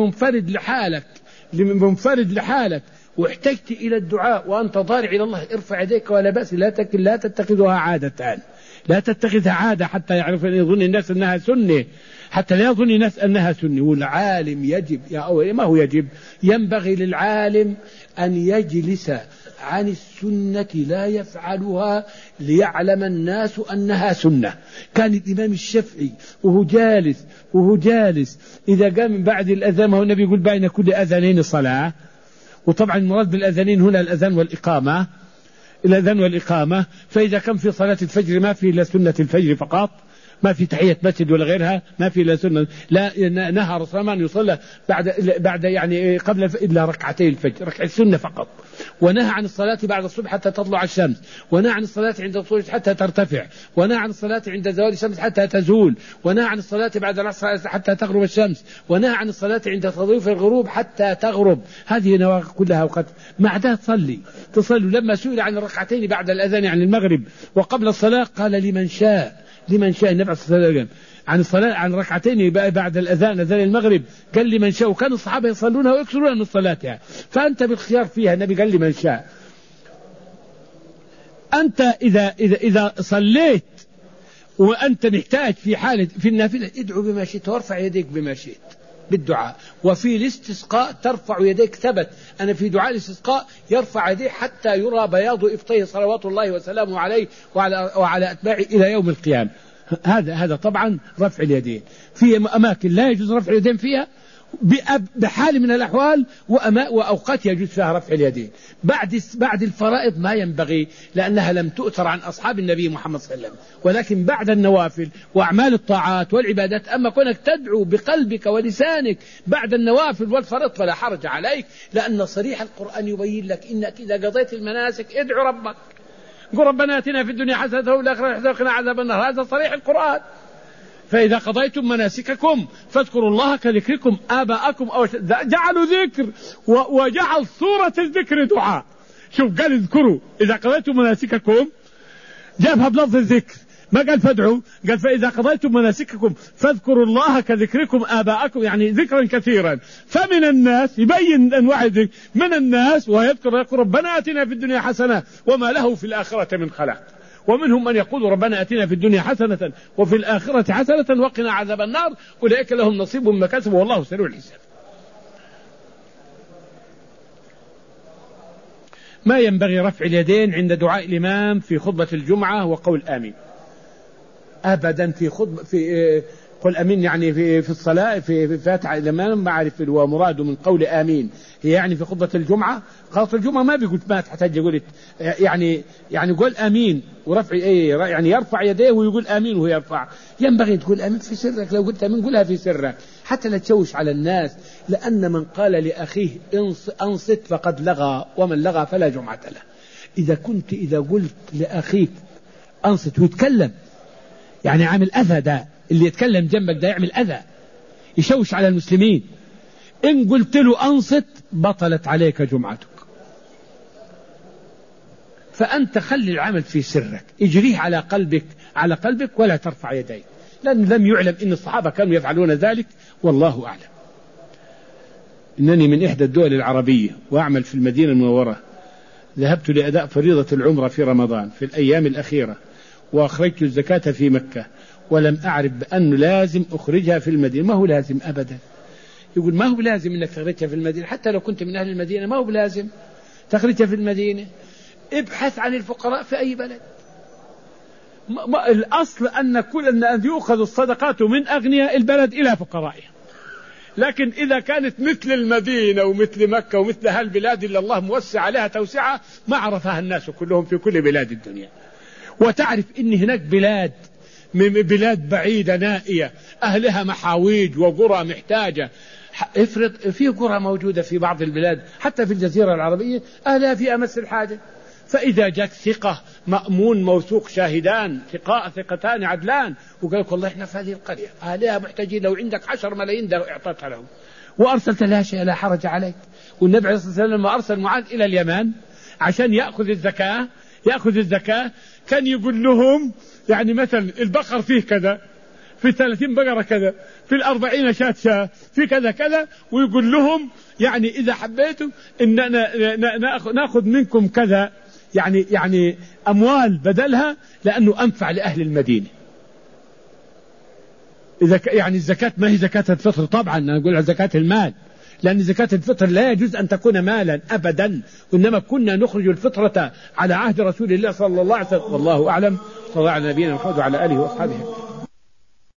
Speaker 2: منفرد لحالك واحتجت إلى الدعاء وأنت ضارع إلى الله ارفع يديك ولا بأس، لا تتخذها عادة، لا تتخذها عادة حتى يعرف أن يظن الناس أنها سنة، حتى لا يظن الناس أنها سنة. والعالم يجب ما هو يجب، ينبغي للعالم أن يجلس عن السنة لا يفعلها ليعلم الناس أنها سنة. كان الإمام الشافعي وهو جالس إذا قام من بعد الأذان، هو النبي يقول بين كل أذانين صلاة، وطبعا المراد بالأذانين هنا الأذان والإقامة. فإذا كان في صلاة الفجر ما في إلا سنة الفجر فقط، ما في تحية مسجد ولا غيرها، ما في إلا سنة. لا نهى رسول الله أن يصلى بعد يعني قبل إلا ركعتي الفجر، ركعة السنة فقط. ونهى عن الصلاة بعد الصبح حتى تطلع الشمس، ونهى عن الصلاة عند الصبح حتى ترتفع، ونهى عن الصلاة عند زوال الشمس حتى تزول، ونهى عن الصلاة بعد العصر حتى تغرب الشمس، ونهى عن الصلاة عند تضيف الغروب حتى تغرب. هذه نواقض كلها وقت ما عدا تصلي. لما سئل عن الركعتين بعد الأذان عن المغرب وقبل الصلاة قال لمن شاء لمن شاء. النبي صلى الله عليه وسلم عن الصلاة عن ركعتين بعد الأذان أذان المغرب قال لمن شاء، وكان الصحابة يصلونها ويكثرون من صلاتها، فأنت بالخيار فيها. النبي قال لمن شاء. أنت إذا صليت وأنت محتاج في حالة في النافلة ادعو بما شئت وارفع يديك بما شئت بالدعاء. وفي الاستسقاء ترفع يديك، ثبت أنا في دعاء الاستسقاء يرفع يديه حتى يرى بياض إبطيه صلوات الله وسلامه عليه وعلى أتباعه إلى يوم القيامة. هذا طبعا رفع اليدين. في أماكن لا يجوز رفع اليدين فيها بحال من الأحوال، وأوقات يجوز فيها رفع اليدين. بعد الفرائض ما ينبغي، لأنها لم تؤثر عن أصحاب النبي محمد صلى الله عليه وسلم، ولكن بعد النوافل وأعمال الطاعات والعبادات، أما كونك تدعو بقلبك ولسانك بعد النوافل والفرائض فلا حرج عليك، لأن صريح القرآن يبين لك إنك إذا قضيت المناسك ادعو ربك، قل ربنا آتنا في الدنيا حسنة وفي الآخرة حسنة وقنا عذاب النار. هذا صريح القرآن. فإذا قضيتم مناسككم فاذكروا الله كذكركم آباءكم أو جعلوا ذكر وجعل صورة الذكر دعاء. شوف قال اذكروا، إذا قضيتم مناسككم جابها بلفظ الذكر، ما قال فادعوا، قال فإذا قضيتم مناسككم فاذكروا الله كذكركم آباءكم، يعني ذكرا كثيرا. فمن الناس يبين أنواع الذكر، من الناس ويذكر يقول ربنا آتنا في الدنيا حسنة وما له في الآخرة من خلاق. ومنهم من يقول ربنا آتنا في الدنيا حسنة وفي الآخرة حسنة وقنا عذاب النار، أولئك لهم نصيب مما كسبوا والله سريع الحساب. ما ينبغي رفع اليدين عند دعاء الإمام في خطبة الجمعة وقول آمين أبدا. في خطبة في قل آمين يعني في الصلاة في فاتحة الإمام ما أعرف ومراده من قول آمين هي يعني في خطبة الجمعة. خطبة الجمعة ما بيقول ما تحتاج يقول يعني قول آمين ورفع يعني يرفع يديه ويقول آمين وهو يرفع. ينبغي تقول آمين في سرك، لو قلت آمين قولها في سرك حتى لا تشوش على الناس، لأن من قال لأخيه أنصت فقد لغى، ومن لغى فلا جمعة له. إذا قلت لأخيك أنصت ويتكلم يعني عامل أذى، ده اللي يتكلم جنبك ده يعمل أذى يشوش على المسلمين. إن قلت له أنصت بطلت عليك جمعتك. فأنت خلي العمل في سرك، اجريه على قلبك ولا ترفع يديك، لأن لم يعلم إن الصحابة كانوا يفعلون ذلك والله أعلم. إنني من إحدى الدول العربية وأعمل في المدينة المنورة، ذهبت لأداء فريضة العمرة في رمضان في الأيام الأخيرة، وأخرجت الزكاة في مكة، ولم أعرف بأنه لازم أخرجها في المدينة. ما هو لازم أبدا. يقول ما هو لازم أنك تخرجها في المدينة، حتى لو كنت من أهل المدينة ما هو لازم تخرجها في المدينة. ابحث عن الفقراء في أي بلد. الأصل أن يؤخذ الصدقات من أغنياء البلد إلى فقرائها. لكن إذا كانت مثل المدينة ومثل مكة ومثل هالبلاد اللي الله موسع عليها توسعة ما عرفها الناس كلهم في كل بلاد الدنيا. وتعرف إن هناك بلاد بعيدة نائية أهلها محاويج وقرى محتاجة. افرض في قرى موجودة في بعض البلاد حتى في الجزيرة العربية أهلها في أمس الحاجة، فإذا جاءت ثقة مأمون موثوق شاهدان ثقتان عدلان وقال لك والله إحنا في هذه القرية أهلها محتاجين، لو عندك 10 ملايين اعطتها لهم وأرسلت لها شيء لا حرج عليك. والنبي عليه الصلاة والسلام لما أرسل معاذ إلى اليمن عشان يأخذ الزكاة كان يقول لهم يعني مثلا البقر فيه كذا، في 30 بقرة كذا، في 40 شاة، في كذا كذا، ويقول لهم يعني إذا حبيتوا إن نأخذ منكم كذا، يعني أموال بدلها، لأنه أنفع لأهل المدينة. إذا يعني الزكاة ما هي زكاة الفطر طبعا، نقول زكاة المال، لأن زكاة الفطر لا يجوز أن تكون مالا أبدا، وإنما كنا نخرج الفطرة على عهد رسول الله صلى الله عليه وسلم. والله أعلم. صلى الله على نبينا محمد وعلى آله وأصحابه.